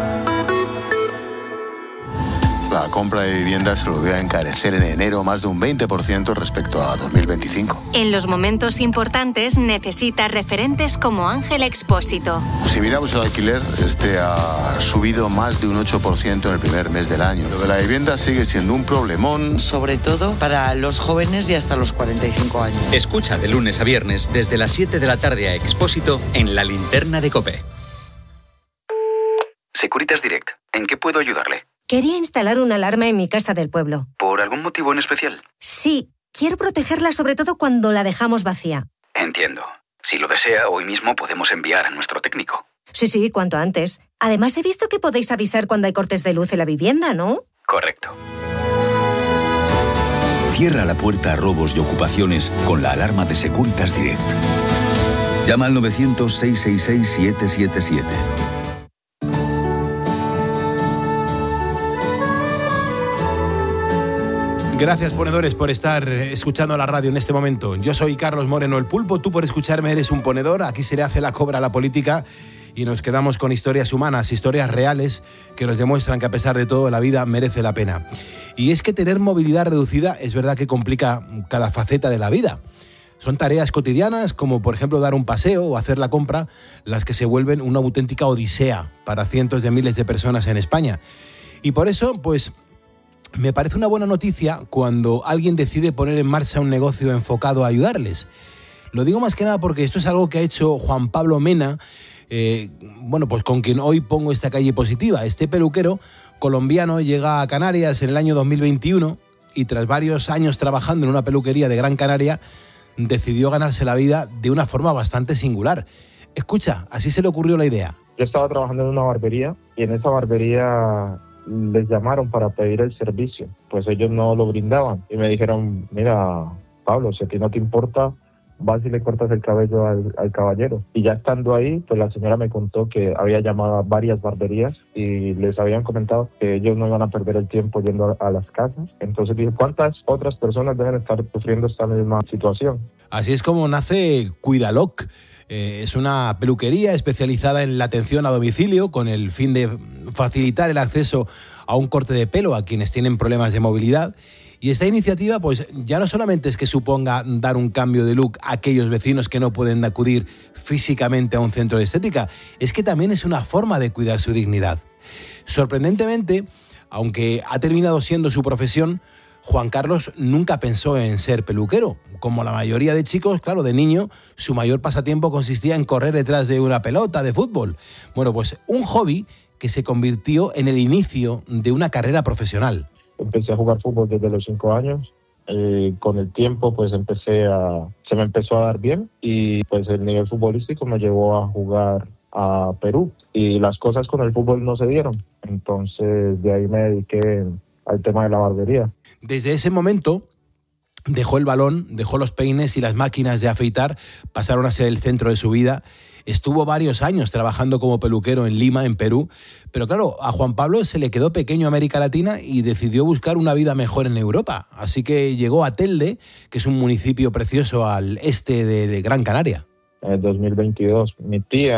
La compra de vivienda se volvió a encarecer en enero más de un veinte por ciento respecto a dos mil veinticinco. En los momentos importantes necesitas referentes como Ángel Expósito. Si miramos el alquiler, este ha subido más de un ocho por ciento en el primer mes del año. Lo de la vivienda sigue siendo un problemón. Sobre todo para los jóvenes y hasta los cuarenta y cinco años. Escucha de lunes a viernes desde las siete de la tarde a Expósito en La Linterna de COPE. Securitas Direct. ¿En qué puedo ayudarle? Quería instalar una alarma en mi casa del pueblo. ¿Por algún motivo en especial? Sí, quiero protegerla sobre todo cuando la dejamos vacía. Entiendo. Si lo desea, hoy mismo podemos enviar a nuestro técnico. Sí, sí, cuanto antes. Además, he visto que podéis avisar cuando hay cortes de luz en la vivienda, ¿no? Correcto. Cierra la puerta a robos y ocupaciones con la alarma de Securitas Direct. Llama al novecientos, seiscientos sesenta y seis, setecientos setenta y siete. Gracias, ponedores, por estar escuchando la radio en este momento. Yo soy Carlos Moreno, el Pulpo. Tú por escucharme eres un ponedor. Aquí se le hace la cobra a la política y nos quedamos con historias humanas, historias reales que nos demuestran que a pesar de todo la vida merece la pena. Y es que tener movilidad reducida es verdad que complica cada faceta de la vida. Son tareas cotidianas como por ejemplo dar un paseo o hacer la compra las que se vuelven una auténtica odisea para cientos de miles de personas en España. Y por eso, pues, me parece una buena noticia cuando alguien decide poner en marcha un negocio enfocado a ayudarles. Lo digo más que nada porque esto es algo que ha hecho Juan Pablo Mena, eh, bueno, pues con quien hoy pongo esta calle positiva. Este peluquero colombiano llega a Canarias en el año dos mil veintiuno y tras varios años trabajando en una peluquería de Gran Canaria, decidió ganarse la vida de una forma bastante singular. Escucha, así se le ocurrió la idea. Yo estaba trabajando en una barbería y en esa barbería les llamaron para pedir el servicio, pues ellos no lo brindaban y me dijeron, mira Pablo, si a ti no te importa, vas y le cortas el cabello al, al caballero. Y ya estando ahí, pues la señora me contó que había llamado a varias barberías y les habían comentado que ellos no iban a perder el tiempo yendo a, a las casas. Entonces dije, ¿cuántas otras personas deben estar sufriendo esta misma situación? Así es como nace Cuidaloc. Eh, es una peluquería especializada en la atención a domicilio con el fin de facilitar el acceso a un corte de pelo a quienes tienen problemas de movilidad. Y esta iniciativa, pues ya no solamente es que suponga dar un cambio de look a aquellos vecinos que no pueden acudir físicamente a un centro de estética, es que también es una forma de cuidar su dignidad. Sorprendentemente, aunque ha terminado siendo su profesión, Juan Carlos nunca pensó en ser peluquero. Como la mayoría de chicos, claro, de niño, su mayor pasatiempo consistía en correr detrás de una pelota de fútbol. Bueno, pues un hobby que se convirtió en el inicio de una carrera profesional. Empecé a jugar fútbol desde los cinco años. Eh, con el tiempo, pues empecé a, se me empezó a dar bien y pues el nivel futbolístico me llevó a jugar a Perú y las cosas con el fútbol no se dieron. Entonces de ahí me dediqué al tema de la barbería. Desde ese momento dejó el balón, dejó los peines y las máquinas de afeitar, pasaron a ser el centro de su vida. Estuvo varios años trabajando como peluquero en Lima, en Perú, pero claro, a Juan Pablo se le quedó pequeño América Latina y decidió buscar una vida mejor en Europa. Así que llegó a Telde, que es un municipio precioso al este de, de Gran Canaria. En dos mil veintidós, mi tía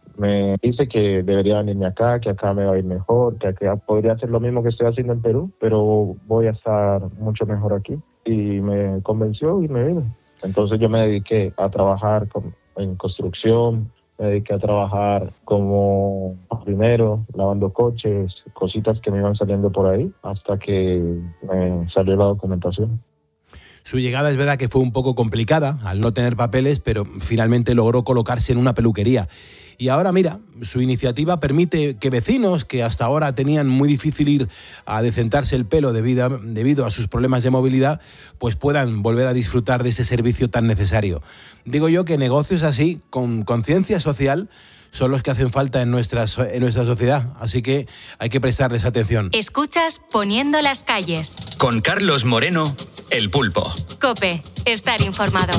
me dice que debería venirme acá, que acá me va a ir mejor, que acá podría hacer lo mismo que estoy haciendo en Perú, pero voy a estar mucho mejor aquí. Y me convenció y me vine. Entonces yo me dediqué a trabajar con, en construcción, me dediqué a trabajar como jardinero, lavando coches, cositas que me iban saliendo por ahí, hasta que me salió la documentación. Su llegada es verdad que fue un poco complicada al no tener papeles, pero finalmente logró colocarse en una peluquería. Y ahora, mira, su iniciativa permite que vecinos que hasta ahora tenían muy difícil ir a decentarse el pelo debido a, debido a sus problemas de movilidad, pues puedan volver a disfrutar de ese servicio tan necesario. Digo yo que negocios así, con conciencia social, son los que hacen falta en nuestra, en nuestra sociedad, así que hay que prestarles atención. Escuchas Poniendo las calles. Con Carlos Moreno, El Pulpo. COPE, estar informado.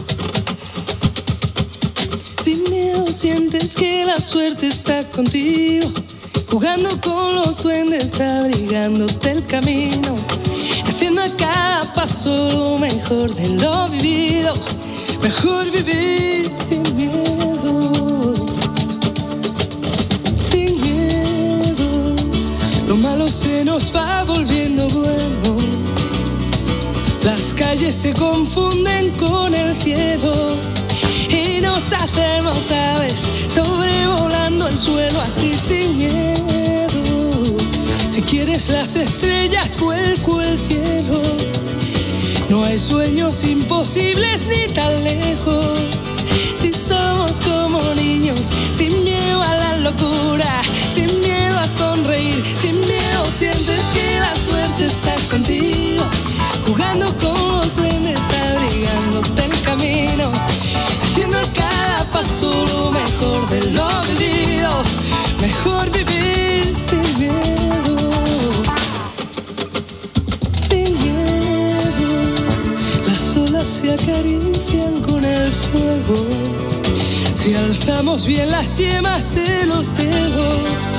Sin miedo sientes que la suerte está contigo, jugando con los duendes, abrigándote el camino, haciendo a cada paso lo mejor de lo vivido. Mejor vivir sin miedo, sin miedo. Lo malo se nos va volviendo bueno, las calles se confunden con el cielo y nos hacemos aves sobrevolando el suelo así sin miedo. Si quieres las estrellas, vuelco el cielo. No hay sueños imposibles ni tan lejos. Si somos como niños, sin miedo a la locura, sin miedo a sonreír, sin miedo sientes que la suerte está contigo, jugando con los duendes, abrigándote el camino, haciendo a cada paso lo mejor de lo vivido. Mejor vivir sin miedo, sin miedo. Las olas se acarician con el fuego, si alzamos bien las yemas de los dedos,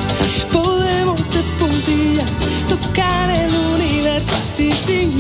podemos de puntillas tocar el universo así sin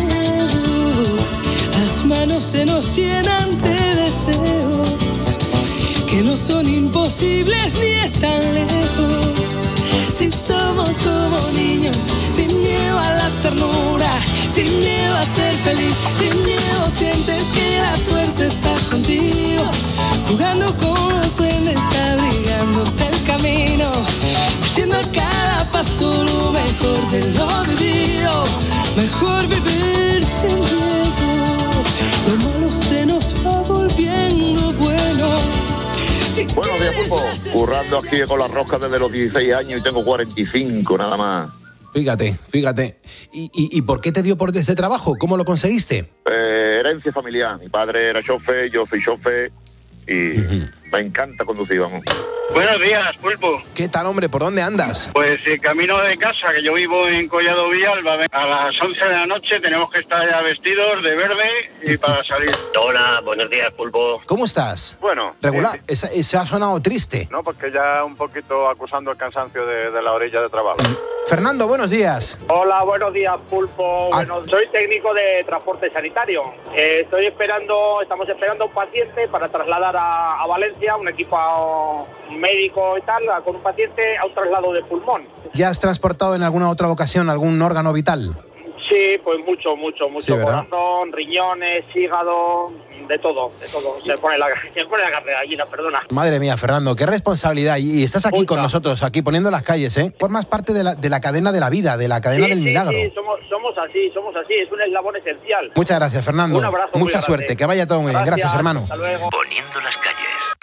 miedo. Las manos se nos llenan de deseos que no son imposibles ni están lejos. Si somos como niños, sin miedo a la ternura, sin miedo a ser feliz, sin miedo sientes que la suerte está contigo, jugando con los duendes, abrigándote el camino, haciendo a cada paso lo mejor de lo vivido. Mejor vivir sin miedo, lo malo se nos va volviendo bueno. Si Buenos días, Pulpo. Currando aquí con las roscas desde los dieciséis años y tengo cuarenta y cinco nada más. Fíjate, fíjate. ¿Y, y, y por qué te dio por este trabajo? ¿Cómo lo conseguiste? Eh, herencia familiar. Mi padre era chofer, yo soy chofer y uh-huh. me encanta conducir, vamos. Buenos días, Pulpo. ¿Qué tal, hombre? ¿Por dónde andas? Pues el camino de casa, que yo vivo en Collado Villalba. A las once de la noche tenemos que estar ya vestidos de verde y para salir. Hola, buenos días, Pulpo. ¿Cómo estás? Bueno. Regular. Sí, sí. Esa, ha sonado triste. No, porque ya un poquito acusando el cansancio de, de la orilla de trabajo. Fernando, buenos días. Hola, buenos días, Pulpo. Ah. Bueno, soy técnico de transporte sanitario. Eh, estoy esperando, estamos esperando a un paciente para trasladar a, a Valencia, un equipo médico y tal, con un paciente a un traslado de pulmón. ¿Ya has transportado en alguna otra ocasión algún órgano vital? Sí, pues mucho, mucho, mucho. Sí, corazón, riñones, hígado, de todo, de todo. Se pone la, se pone la carne de gallina, perdona. Madre mía, Fernando, qué responsabilidad. Y estás aquí Mucha. con nosotros, aquí poniendo las calles, ¿eh? Formas parte de la, de la cadena de la vida, de la cadena sí, del sí, milagro. Sí, somos, somos así, somos así. Es un eslabón esencial. Muchas gracias, Fernando. Un abrazo Mucha muy suerte, grande. que vaya todo muy bien. Gracias, hermano. Hasta luego. Poniendo las calles.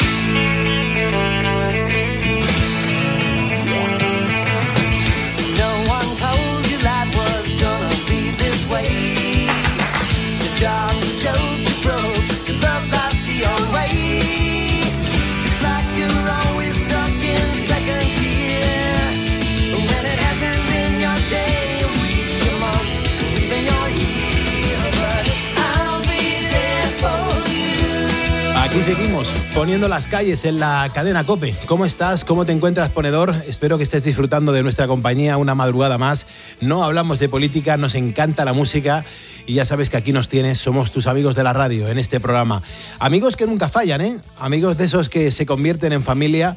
Aquí seguimos, poniendo las calles en la cadena COPE. ¿Cómo estás? ¿Cómo te encuentras, ponedor? Espero que estés disfrutando de nuestra compañía una madrugada más. No hablamos de política, nos encanta la música y ya sabes que aquí nos tienes, somos tus amigos de la radio en este programa. Amigos que nunca fallan, ¿eh? Amigos de esos que se convierten en familia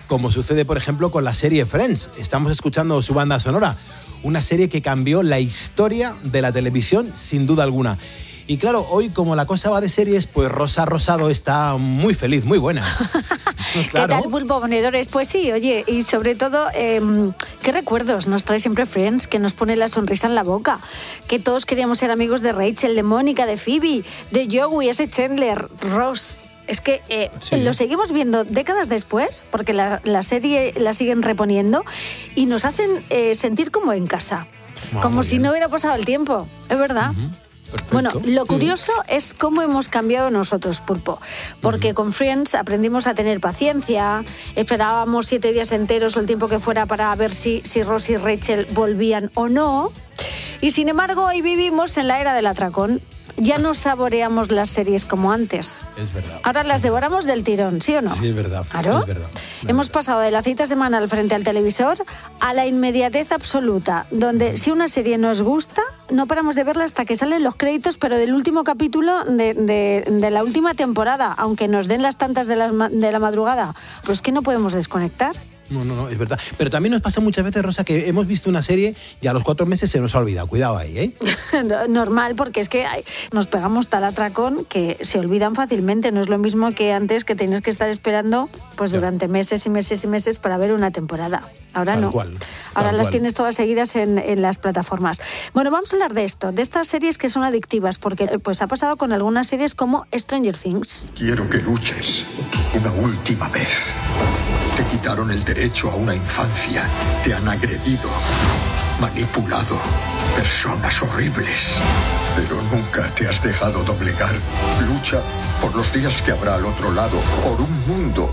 como sucede, por ejemplo, con la serie Friends. Estamos escuchando su banda sonora, una serie que cambió la historia de la televisión sin duda alguna. Y claro, hoy como la cosa va de series, pues Rosa Rosado está muy feliz, muy buenas. Claro. ¿Qué tal, Pulpo Ponedores? Pues sí, oye, y sobre todo, eh, ¿qué recuerdos nos trae siempre Friends, que nos pone la sonrisa en la boca? Que todos queríamos ser amigos de Rachel, de Mónica, de Phoebe, de Joey, ese Chandler, Ross. Es que eh, sí. lo seguimos viendo décadas después, porque la, la serie la siguen reponiendo, y nos hacen eh, sentir como en casa, wow, como si no hubiera pasado el tiempo, es verdad. Uh-huh. Perfecto. Bueno, lo curioso sí. es cómo hemos cambiado nosotros, Pulpo, porque uh-huh. con Friends aprendimos a tener paciencia, esperábamos siete días enteros o el tiempo que fuera para ver si, si Ross y Rachel volvían o no, y sin embargo hoy vivimos en la era del atracón. Ya no saboreamos las series como antes. Es verdad. Ahora las devoramos del tirón, ¿sí o no? Sí, es verdad. ¿Claro? Es verdad. Es Hemos verdad. pasado de la cita semanal frente al televisor a la inmediatez absoluta, donde si una serie nos gusta, no paramos de verla hasta que salen los créditos, pero del último capítulo de, de, de la última temporada, aunque nos den las tantas de la, de la madrugada, pues que no podemos desconectar. No, no, no, es verdad. Pero también nos pasa muchas veces, Rosa, que hemos visto una serie y a los cuatro meses se nos ha olvidado. Cuidado ahí, ¿eh? Normal, porque es que nos pegamos tal atracón que se olvidan fácilmente. No es lo mismo que antes, que tenías que estar esperando pues claro. durante meses y meses y meses para ver una temporada. Ahora tal no. Cual, Ahora las cual. tienes todas seguidas en, en las plataformas. Bueno, vamos a hablar de esto, de estas series que son adictivas, porque pues ha pasado con algunas series como Stranger Things. Quiero que luches una última vez. Te quitaron el derecho a una infancia. Te han agredido, manipulado. Personas horribles. Pero nunca te has dejado doblegar. Lucha por los días que habrá al otro lado. Por un mundo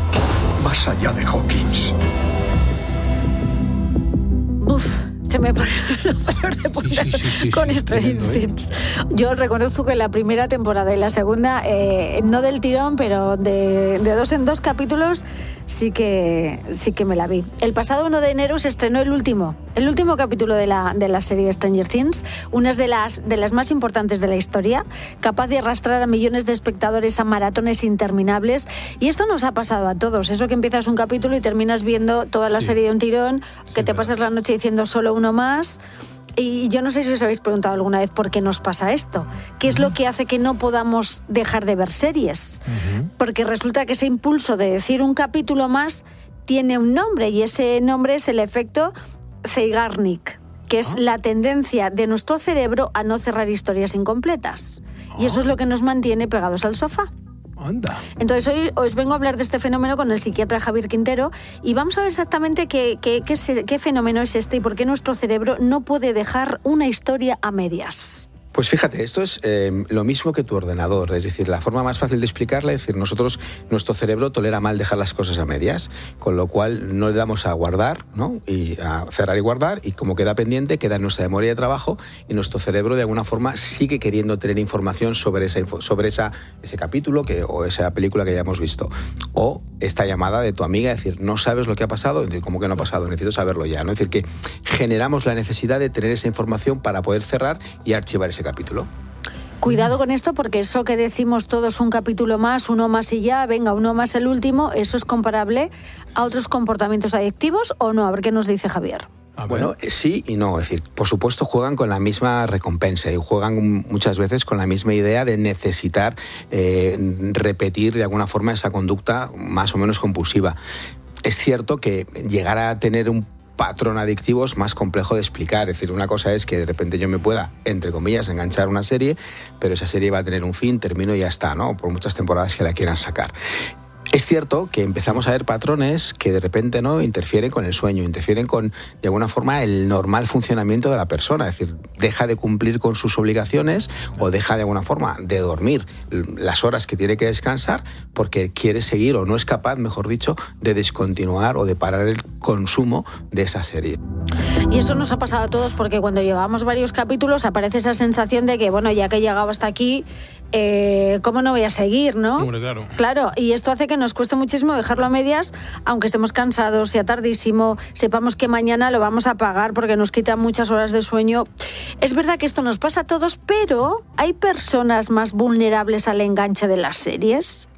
más allá de Hawkins. Uf, se me pone lo peor de punta sí, sí, sí, sí, con sí, Stranger Things. Yo reconozco que la primera temporada y la segunda, eh, no del tirón, pero de, de dos en dos capítulos, sí que sí que me la vi. El pasado uno de enero se estrenó el último, el último capítulo de la, de la serie Stranger Things, una de las, de las más importantes de la historia, capaz de arrastrar a millones de espectadores a maratones interminables. Y esto nos ha pasado a todos, eso que empiezas un capítulo y terminas viendo toda la sí. serie de un tirón, sí, que te verdad. pasas la noche diciendo solo uno más. Y yo no sé si os habéis preguntado alguna vez por qué nos pasa esto. ¿Qué es lo que hace que no podamos dejar de ver series? Uh-huh. Porque resulta que ese impulso de decir un capítulo más tiene un nombre, y ese nombre es el efecto Zeigarnik, que es ¿Ah? la tendencia de nuestro cerebro a no cerrar historias incompletas. ¿Ah? Y eso es lo que nos mantiene pegados al sofá. Anda. Entonces hoy os vengo a hablar de este fenómeno con el psiquiatra Javier Quintero y vamos a ver exactamente qué, qué, qué, qué fenómeno es este y por qué nuestro cerebro no puede dejar una historia a medias. Pues fíjate, esto es eh, lo mismo que tu ordenador, es decir, la forma más fácil de explicarla es decir, nosotros, nuestro cerebro tolera mal dejar las cosas a medias, con lo cual no le damos a guardar, ¿no? Y a cerrar y guardar, y como queda pendiente, queda en nuestra memoria de trabajo, y nuestro cerebro de alguna forma sigue queriendo tener información sobre, esa, sobre esa, ese capítulo que, o esa película que ya hemos visto. O esta llamada de tu amiga, es decir, no sabes lo que ha pasado, es decir, ¿cómo que no ha pasado? Necesito saberlo ya, ¿no? Es decir, que generamos la necesidad de tener esa información para poder cerrar y archivar ese capítulo. Cuidado con esto, porque eso que decimos todos, un capítulo más, uno más y ya, venga, uno más el último, ¿eso es comparable a otros comportamientos adictivos o no? A ver qué nos dice Javier. Bueno, sí y no, es decir, por supuesto juegan con la misma recompensa y juegan muchas veces con la misma idea de necesitar eh, repetir de alguna forma esa conducta más o menos compulsiva. Es cierto que llegar a tener un patrón adictivo es más complejo de explicar, es decir, una cosa es que de repente yo me pueda, entre comillas, enganchar una serie, pero esa serie va a tener un fin, termino y ya está, ¿no? Por muchas temporadas que la quieran sacar. Es cierto que empezamos a ver patrones que de repente no interfieren con el sueño, interfieren con, de alguna forma, el normal funcionamiento de la persona. Es decir, deja de cumplir con sus obligaciones o deja de alguna forma de dormir las horas que tiene que descansar porque quiere seguir o no es capaz, mejor dicho, de descontinuar o de parar el consumo de esa serie. Y eso nos ha pasado a todos porque cuando llevamos varios capítulos aparece esa sensación de que, bueno, ya que he llegado hasta aquí, eh, ¿cómo no voy a seguir, no? Hombre, claro. Claro, y esto hace que nos cueste muchísimo dejarlo a medias, aunque estemos cansados, sea tardísimo, sepamos que mañana lo vamos a pagar porque nos quita muchas horas de sueño. Es verdad que esto nos pasa a todos, pero ¿hay personas más vulnerables al enganche de las series?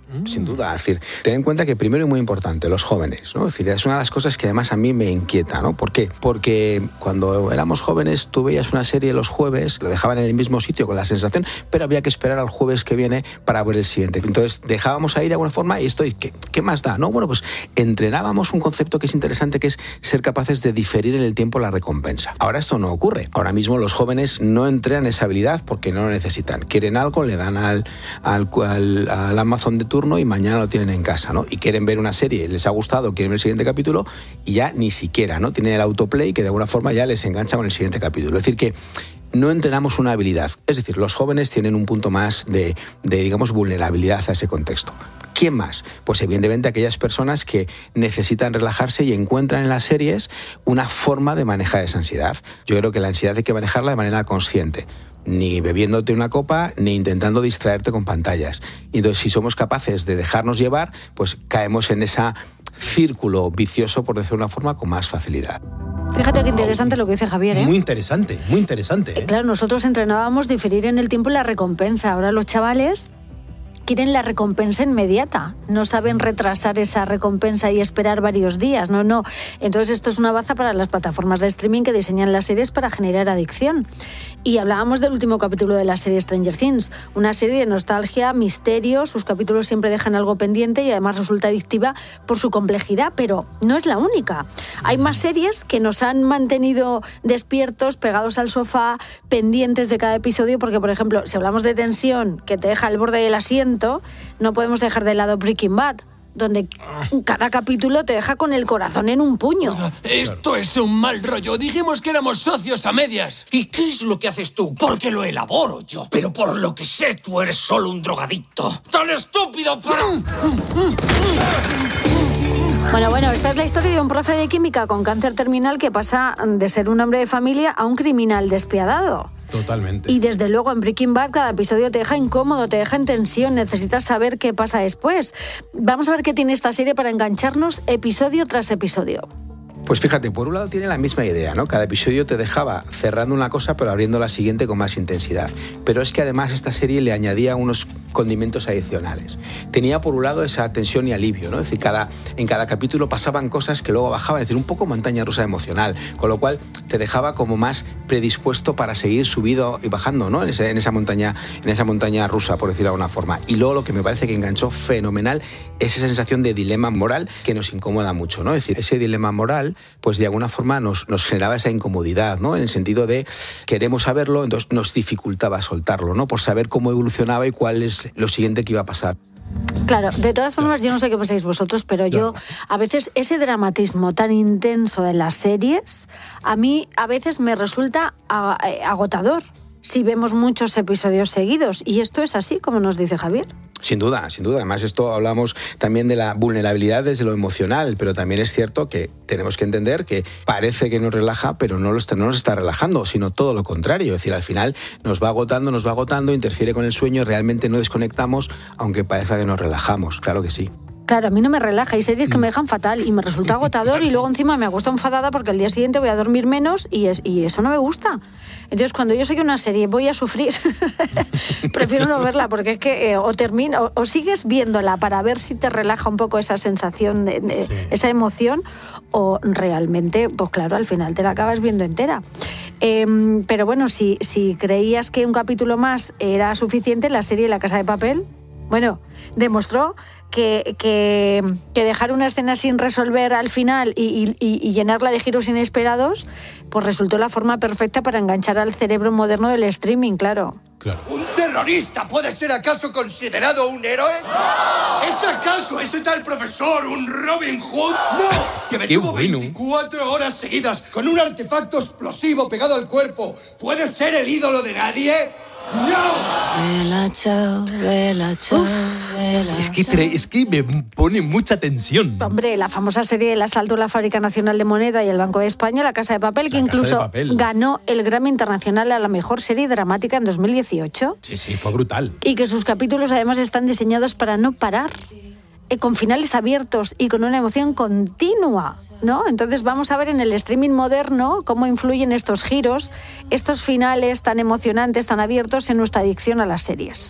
Sin duda, es decir, ten en cuenta que primero y muy importante, los jóvenes, ¿no? Es decir, es una de las cosas que además a mí me inquieta, ¿no? ¿Por qué? Porque cuando éramos jóvenes tú veías una serie los jueves, lo dejaban en el mismo sitio con la sensación, pero había que esperar al jueves que viene para ver el siguiente. Entonces dejábamos ahí de alguna forma y esto, ¿qué, qué más da? ¿No? Bueno, pues entrenábamos un concepto que es interesante, que es ser capaces de diferir en el tiempo la recompensa. Ahora esto no ocurre. Ahora mismo los jóvenes no entrenan esa habilidad porque no lo necesitan. Quieren algo, le dan al, al, al, al Amazon de turno y mañana lo tienen en casa, ¿no? Y quieren ver una serie, les ha gustado, quieren ver el siguiente capítulo y ya ni siquiera, ¿no? Tienen el autoplay que de alguna forma ya les engancha con el siguiente capítulo. Es decir que no entrenamos una habilidad. Es decir, los jóvenes tienen un punto más de, de digamos, vulnerabilidad a ese contexto. ¿Quién más? Pues evidentemente aquellas personas que necesitan relajarse y encuentran en las series una forma de manejar esa ansiedad. Yo creo que la ansiedad hay que manejarla de manera consciente. Ni bebiéndote una copa, ni intentando distraerte con pantallas. Y entonces, si somos capaces de dejarnos llevar, pues caemos en ese círculo vicioso, por decirlo de una forma, con más facilidad. Fíjate qué interesante lo que dice Javier, ¿eh? Muy interesante, muy interesante. ¿eh? Claro, nosotros entrenábamos diferir en el tiempo y la recompensa. Ahora los chavales quieren la recompensa inmediata, no saben retrasar esa recompensa y esperar varios días, no, no. Entonces esto es una baza para las plataformas de streaming que diseñan las series para generar adicción. Y hablábamos del último capítulo de la serie Stranger Things, una serie de nostalgia, misterio, sus capítulos siempre dejan algo pendiente y además resulta adictiva por su complejidad, pero no es la única. Hay más series que nos han mantenido despiertos, pegados al sofá, pendientes de cada episodio, porque por ejemplo, si hablamos de tensión que te deja al borde del asiento, no podemos dejar de lado Breaking Bad, donde cada capítulo te deja con el corazón en un puño. Esto es un mal rollo. Dijimos que éramos socios a medias. ¿Y qué es lo que haces tú? Porque lo elaboro yo. Pero por lo que sé, tú eres solo un drogadicto. ¡Tan estúpido para... Bueno, bueno, esta es la historia de un profe de química con cáncer terminal que pasa de ser un hombre de familia a un criminal despiadado. Totalmente. Y desde luego en Breaking Bad cada episodio te deja incómodo, te deja en tensión, necesitas saber qué pasa después. Vamos a ver qué tiene esta serie para engancharnos episodio tras episodio. Pues fíjate, por un lado tiene la misma idea, ¿no? Cada episodio te dejaba cerrando una cosa pero abriendo la siguiente con más intensidad. Pero es que además esta serie le añadía unos condimentos adicionales. Tenía por un lado esa tensión y alivio, ¿no? Es decir, cada, en cada capítulo pasaban cosas que luego bajaban, es decir, un poco montaña rusa emocional, con lo cual te dejaba como más predispuesto para seguir subido y bajando, ¿no? En, ese, en, esa montaña, en esa montaña rusa, por decirlo de alguna forma. Y luego lo que me parece que enganchó fenomenal es esa sensación de dilema moral que nos incomoda mucho, ¿no? Es decir, ese dilema moral pues de alguna forma nos, nos generaba esa incomodidad, ¿no? En el sentido de queremos saberlo, entonces nos dificultaba soltarlo, ¿no? Por saber cómo evolucionaba y cuál es lo siguiente que iba a pasar. Claro, de todas formas, yo no sé qué pensáis vosotros, pero yo, a veces, ese dramatismo tan intenso de las series, a mí a veces me resulta agotador si vemos muchos episodios seguidos. Y esto es así, como nos dice Javier. Sin duda, sin duda. Además, esto hablamos también de la vulnerabilidad desde lo emocional, pero también es cierto que tenemos que entender que parece que nos relaja, pero no, lo está, no nos está relajando, sino todo lo contrario. Es decir, al final nos va agotando, nos va agotando, interfiere con el sueño, realmente no desconectamos, aunque parezca que nos relajamos. Claro que sí. Claro, a mí no me relaja. Hay series que me dejan fatal y me resulta agotador y luego encima me acuesto enfadada porque el día siguiente voy a dormir menos y, es, y eso no me gusta. Entonces, cuando yo sé que una serie voy a sufrir, prefiero no verla porque es que eh, o termino o, o sigues viéndola para ver si te relaja un poco esa sensación, de, de, sí. esa emoción, o realmente, pues claro, al final te la acabas viendo entera. Eh, pero bueno, si, si creías que un capítulo más era suficiente, la serie La Casa de Papel, bueno, demostró que, que, que dejar una escena sin resolver al final y, y, y llenarla de giros inesperados, pues resultó la forma perfecta para enganchar al cerebro moderno del streaming, claro. Claro. ¿Un terrorista puede ser acaso considerado un héroe? ¡No! ¿Es acaso ese tal profesor un Robin Hood? ¡No! Que me tuvo bueno. veinticuatro horas seguidas con un artefacto explosivo pegado al cuerpo. ¿Puede ser el ídolo de nadie? ¡No! Vela, chao, vela, chao, vela, es, que tre- es que me pone mucha tensión. Hombre, la famosa serie El asalto a la Fábrica Nacional de Moneda y el Banco de España, La Casa de Papel, que la incluso papel. ganó el Grammy Internacional a la mejor serie dramática en dos mil dieciocho. Sí, sí, fue brutal. Y que sus capítulos además están diseñados para no parar, con finales abiertos y con una emoción continua, ¿no? Entonces vamos a ver en el streaming moderno cómo influyen estos giros, estos finales tan emocionantes, tan abiertos en nuestra adicción a las series.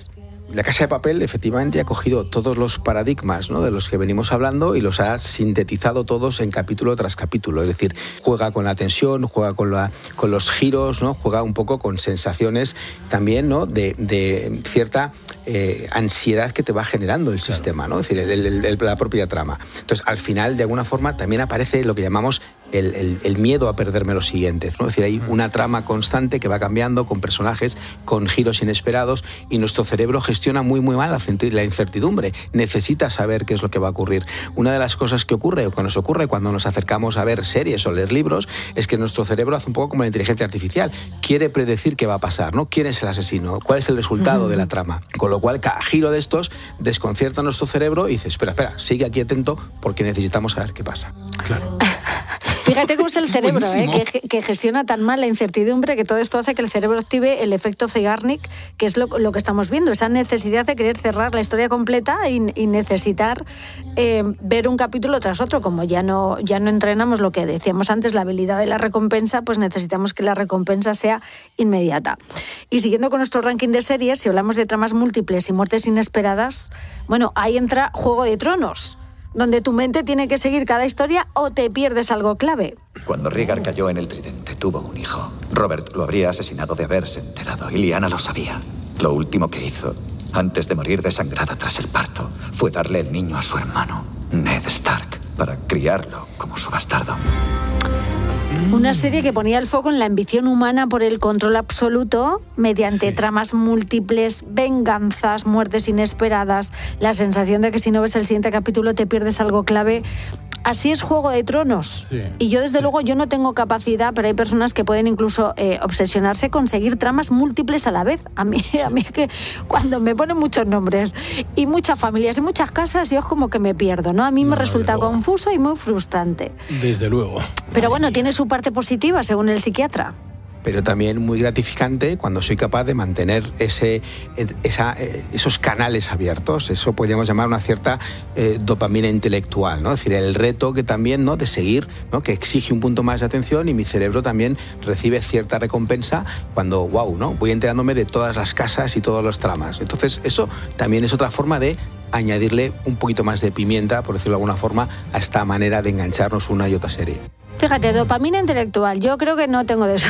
La Casa de Papel efectivamente ha cogido todos los paradigmas, ¿no?, de los que venimos hablando y los ha sintetizado todos en capítulo tras capítulo. Es decir, juega con la tensión, juega con, la, con los giros, ¿no?, juega un poco con sensaciones también, ¿no?, de, de cierta eh, ansiedad que te va generando el claro. sistema, ¿no? Es decir, el, el, el, la propia trama. Entonces, al final, de alguna forma, también aparece lo que llamamos El, el, el miedo a perderme los siguientes, ¿no? Es decir, hay una trama constante que va cambiando con personajes, con giros inesperados y nuestro cerebro gestiona muy muy mal la incertidumbre, necesita saber qué es lo que va a ocurrir. Una de las cosas que ocurre o que nos ocurre cuando nos acercamos a ver series o leer libros es que nuestro cerebro hace un poco como la inteligencia artificial, quiere predecir qué va a pasar, ¿no? ¿Quién es el asesino? ¿Cuál es el resultado uh-huh. de la trama? Con lo cual cada giro de estos desconcierta nuestro cerebro y dice, espera, espera, sigue aquí atento porque necesitamos saber qué pasa. Claro. Fíjate cómo es el cerebro, ¿eh? que, que gestiona tan mal la incertidumbre que todo esto hace que el cerebro active el efecto Zeigarnik, que es lo, lo que estamos viendo, esa necesidad de querer cerrar la historia completa y, y necesitar eh, ver un capítulo tras otro. Como ya no, ya no entrenamos lo que decíamos antes, la habilidad de la recompensa, pues necesitamos que la recompensa sea inmediata. Y siguiendo con nuestro ranking de series, si hablamos de tramas múltiples y muertes inesperadas, bueno, ahí entra Juego de Tronos, donde tu mente tiene que seguir cada historia o te pierdes algo clave. Cuando Rhaegar cayó en el tridente, tuvo un hijo. Robert lo habría asesinado de haberse enterado, y Lyanna lo sabía. Lo último que hizo, antes de morir desangrada tras el parto, fue darle el niño a su hermano, Ned Stark, para criarlo como su bastardo. Una serie que ponía el foco en la ambición humana por el control absoluto mediante sí. tramas múltiples, venganzas, muertes inesperadas, la sensación de que si no ves el siguiente capítulo te pierdes algo clave. Así es Juego de Tronos. Sí. Y yo, desde sí. luego, yo no tengo capacidad, pero hay personas que pueden incluso eh, obsesionarse con seguir tramas múltiples a la vez. A mí, a mí es que cuando me ponen muchos nombres y muchas familias y muchas casas, yo es como que me pierdo, ¿no? A mí me no, resulta confuso y muy frustrante. Desde luego. Pero bueno, tiene su parte positiva, según el psiquiatra. Pero también muy gratificante cuando soy capaz de mantener ese, esa, esos canales abiertos. Eso podríamos llamar una cierta eh, dopamina intelectual, ¿no? Es decir, el reto que también, ¿no?, de seguir, ¿no?, que exige un punto más de atención y mi cerebro también recibe cierta recompensa cuando, wow, ¿no?, voy enterándome de todas las casas y todas las tramas. Entonces, eso también es otra forma de añadirle un poquito más de pimienta, por decirlo de alguna forma, a esta manera de engancharnos una y otra serie. Fíjate, dopamina intelectual, yo creo que no tengo de eso.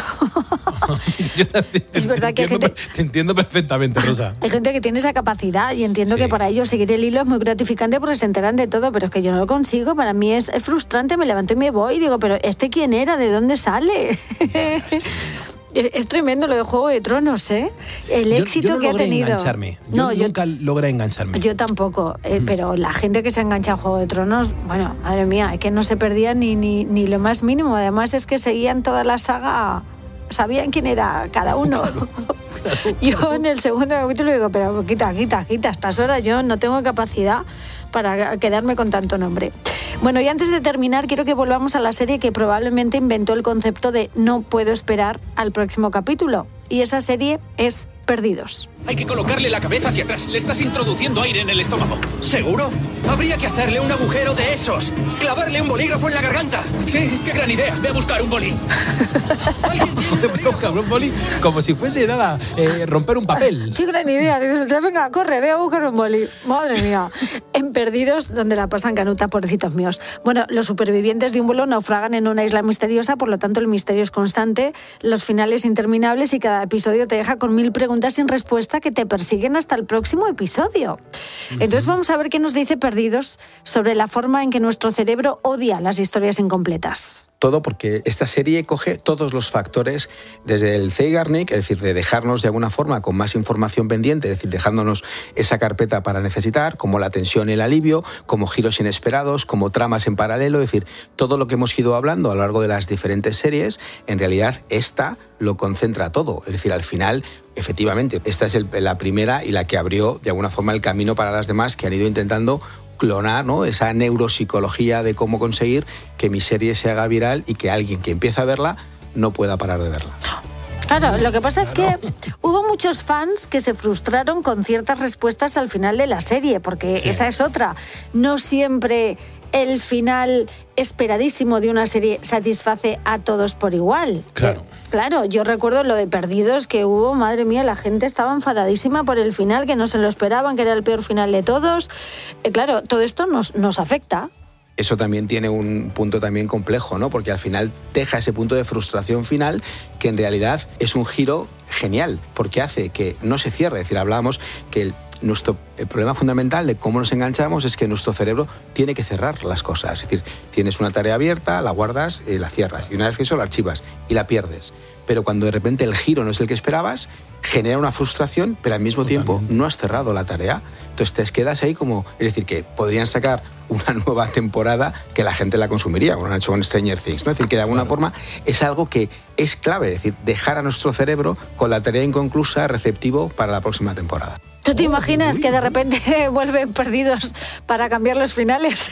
Es verdad que hay gente... Te entiendo perfectamente, Rosa. Hay gente que tiene esa capacidad y entiendo sí. que para ellos seguir el hilo es muy gratificante porque se enteran de todo, pero es que yo no lo consigo, para mí es, es frustrante, me levanto y me voy y digo, pero ¿este quién era? ¿De dónde sale? Es tremendo lo de Juego de Tronos, ¿eh? El éxito yo, yo no que ha tenido. Engancharme. Yo no, nunca yo, logré engancharme. Yo tampoco, eh, mm. pero la gente que se ha enganchado a Juego de Tronos, bueno, madre mía, es que no se perdía ni, ni, ni lo más mínimo. Además es que seguían toda la saga, sabían quién era cada uno. Claro, claro. Yo en el segundo capítulo digo, pero quita, quita, quita, a estas horas yo no tengo capacidad para quedarme con tanto nombre. Bueno, y antes de terminar, quiero que volvamos a la serie que probablemente inventó el concepto de no puedo esperar al próximo capítulo. Y esa serie es Perdidos. Hay que colocarle la cabeza hacia atrás. Le estás introduciendo aire en el estómago. ¿Seguro? Habría que hacerle un agujero de esos. Clavarle un bolígrafo en la garganta. Sí, qué gran idea. Ve a buscar un bolí. ¿Alguien tiene un buscar un bolí? Como si fuese nada, eh, romper un papel. Qué gran idea. Dices, venga, corre, ve a buscar un bolí. Madre mía. En Perdidos, donde la pasan canuta, pobrecitos míos. Bueno, los supervivientes de un vuelo naufragan en una isla misteriosa, por lo tanto el misterio es constante, los finales interminables y cada episodio te deja con mil preguntas sin respuesta que te persiguen hasta el próximo episodio. Uh-huh. Entonces vamos a ver qué nos dice Perdidos sobre la forma en que nuestro cerebro odia las historias incompletas. Todo porque esta serie coge todos los factores, desde el Zeigarnik, es decir, de dejarnos de alguna forma con más información pendiente, es decir, dejándonos esa carpeta para necesitar, como la tensión y el alivio, como giros inesperados, como tramas en paralelo, es decir, todo lo que hemos ido hablando a lo largo de las diferentes series, en realidad esta lo concentra todo. Es decir, al final, efectivamente, esta es el, la primera y la que abrió de alguna forma el camino para las demás que han ido intentando clonar, ¿no?, esa neuropsicología de cómo conseguir que mi serie se haga viral y que alguien que empieza a verla no pueda parar de verla. Claro, lo que pasa es que hubo muchos fans que se frustraron con ciertas respuestas al final de la serie, porque sí. esa es otra. No siempre el final esperadísimo de una serie satisface a todos por igual. Claro. Eh, claro, yo recuerdo lo de Perdidos que hubo, madre mía, la gente estaba enfadadísima por el final, que no se lo esperaban, que era el peor final de todos. Eh, claro, todo esto nos, nos afecta. Eso también tiene un punto también complejo, ¿no? Porque al final deja ese punto de frustración final que en realidad es un giro genial, porque hace que no se cierre. Es decir, hablábamos que el, nuestro, el problema fundamental de cómo nos enganchamos es que nuestro cerebro tiene que cerrar las cosas. Es decir, tienes una tarea abierta, la guardas, eh, la cierras. Y una vez que eso la archivas y la pierdes. Pero cuando de repente el giro no es el que esperabas, genera una frustración, pero al mismo Totalmente. tiempo no has cerrado la tarea. Entonces te quedas ahí como... Es decir, que podrían sacar una nueva temporada que la gente la consumiría, como han hecho con Stranger Things, ¿no? Es decir, que de alguna claro. forma es algo que es clave, es decir, dejar a nuestro cerebro con la tarea inconclusa receptivo para la próxima temporada. ¿Tú te imaginas que de repente vuelven Perdidos para cambiar los finales?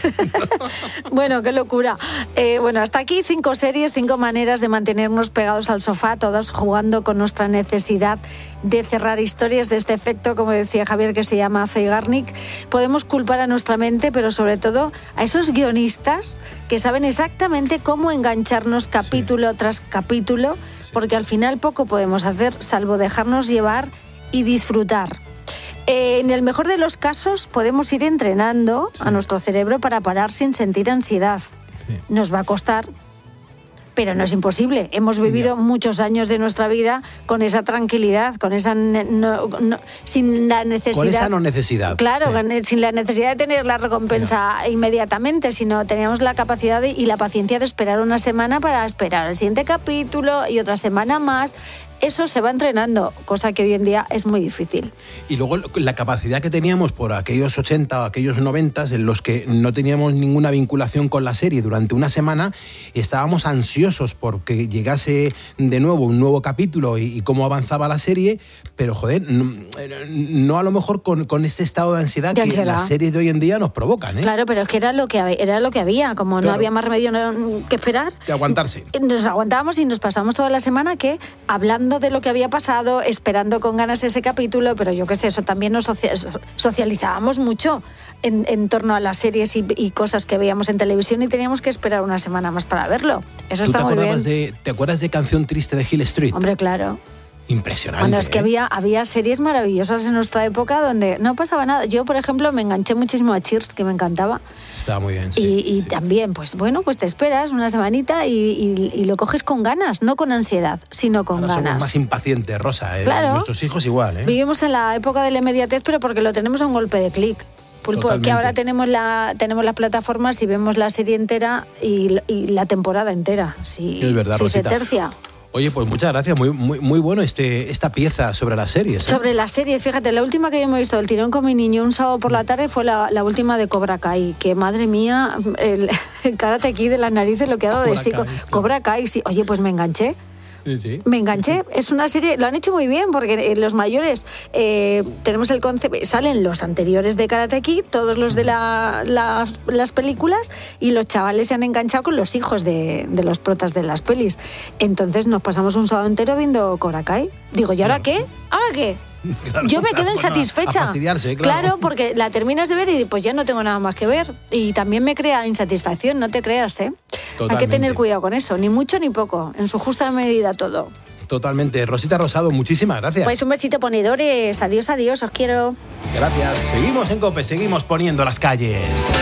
Bueno, qué locura. Eh, bueno, hasta aquí cinco series, cinco maneras de mantenernos pegados al sofá, todos jugando con nuestra necesidad de cerrar historias de este efecto, como decía Javier, que se llama Zeigarnik. Podemos culpar a nuestra mente, pero sobre todo a esos guionistas que saben exactamente cómo engancharnos capítulo sí. tras capítulo, porque al final poco podemos hacer, salvo dejarnos llevar y disfrutar. Eh, en el mejor de los casos podemos ir entrenando sí. a nuestro cerebro para parar sin sentir ansiedad. Sí. Nos va a costar, pero no es imposible. Hemos vivido yeah. muchos años de nuestra vida con esa tranquilidad, con esa ne- no, no, sin la necesidad. Con esa no necesidad. Claro, sí. sin la necesidad de tener la recompensa yeah. inmediatamente, sino teníamos la capacidad de, y la paciencia de esperar una semana para esperar el siguiente capítulo y otra semana más. Eso se va entrenando, cosa que hoy en día es muy difícil. Y luego la capacidad que teníamos por aquellos ochenta o aquellos noventa en los que no teníamos ninguna vinculación con la serie durante una semana, estábamos ansiosos porque llegase de nuevo un nuevo capítulo y, y cómo avanzaba la serie, pero joder, no, no a lo mejor con, con este estado de ansiedad de que ansiedad. Las series de hoy en día nos provocan, ¿eh? Claro, pero es que era lo que, era lo que había, como claro. no había más remedio que esperar. De aguantarse. Nos aguantábamos y nos pasamos toda la semana que hablando de lo que había pasado, esperando con ganas ese capítulo, pero yo qué sé, eso también nos socializábamos mucho en, en torno a las series y, y cosas que veíamos en televisión y teníamos que esperar una semana más para verlo. Eso está muy bien. De, ¿Te acuerdas de Canción Triste de Hill Street? Hombre, claro. Impresionante. Bueno, es que ¿eh? había, había series maravillosas en nuestra época donde no pasaba nada. Yo, por ejemplo, me enganché muchísimo a Cheers, que me encantaba. Estaba muy bien, sí. Y, y sí. también, pues bueno, pues te esperas una semanita y, y, y lo coges con ganas, no con ansiedad, sino con Ahora ganas. Somos más impacientes, Rosa. ¿eh? Claro. Nuestros hijos igual, ¿eh? Vivimos en la época de la inmediatez, pero porque lo tenemos a un golpe de clic. Pulpo, que ahora tenemos la tenemos las plataformas y vemos la serie entera y, y la temporada entera. Sí, es verdad, sí se Rosita. tercia. Oye, pues muchas gracias, muy muy muy bueno este esta pieza sobre las series. ¿eh? Sobre las series, fíjate, la última que yo me he visto, el tirón con mi niño un sábado por la tarde, fue la, la última de Cobra Kai, que madre mía, el, el Karate Kid de las narices lo que ha dado de sí. Kai, Cobra Kai, sí. Oye, pues me enganché. Sí, sí. Me enganché, es una serie, lo han hecho muy bien porque los mayores eh, tenemos el concepto, salen los anteriores de Karate Kid, todos los de la, la, las películas, y los chavales se han enganchado con los hijos de, de los protas de las pelis. Entonces nos pasamos un sábado entero viendo Cobra Kai. Digo, ¿y ahora qué? ¿Ahora qué? Claro, yo me quedo insatisfecha. A fastidiarse, claro. claro, porque la terminas de ver y pues ya no tengo nada más que ver. Y también me crea insatisfacción, no te creas, ¿eh? Totalmente. Hay que tener cuidado con eso, ni mucho ni poco, en su justa medida todo. Totalmente. Rosita Rosado, muchísimas gracias. Pues un besito, ponedores. Adiós, adiós, os quiero. Gracias. Seguimos en COPE, seguimos poniendo las calles.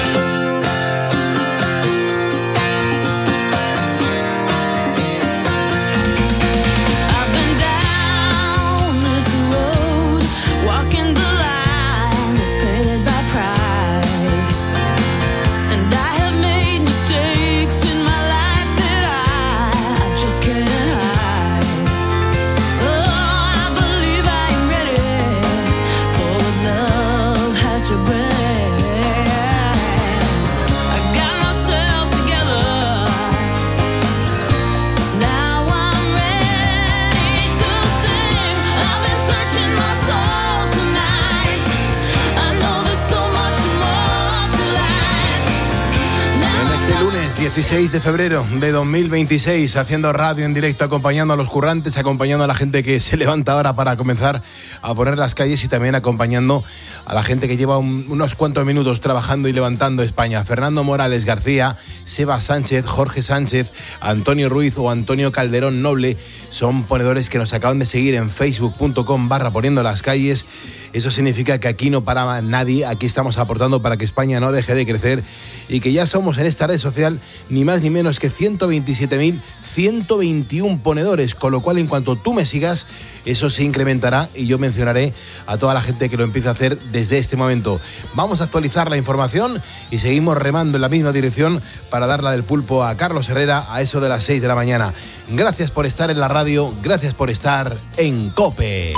dieciséis de febrero de dos mil veintiséis, haciendo radio en directo, acompañando a los currantes, acompañando a la gente que se levanta ahora para comenzar a poner las calles y también acompañando a la gente que lleva un, unos cuantos minutos trabajando y levantando España. Fernando Morales García, Seba Sánchez, Jorge Sánchez, Antonio Ruiz o Antonio Calderón Noble son ponedores que nos acaban de seguir en facebook punto com barra poniendo las calles. Eso significa que aquí no para nadie, aquí estamos aportando para que España no deje de crecer y que ya somos en esta red social ni más ni menos que ciento veintisiete mil ciento veintiuno ponedores, con lo cual en cuanto tú me sigas, eso se incrementará y yo mencionaré a toda la gente que lo empieza a hacer desde este momento. Vamos a actualizar la información y seguimos remando en la misma dirección para dar la del pulpo a Carlos Herrera a eso de las seis de la mañana. Gracias por estar en la radio, gracias por estar en COPE.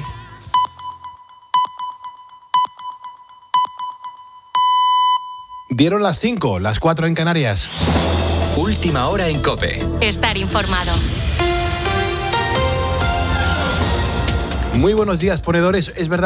Dieron las cinco, las cuatro en Canarias. Última hora en COPE. Estar informado. Muy buenos días, ponedores. Es verdad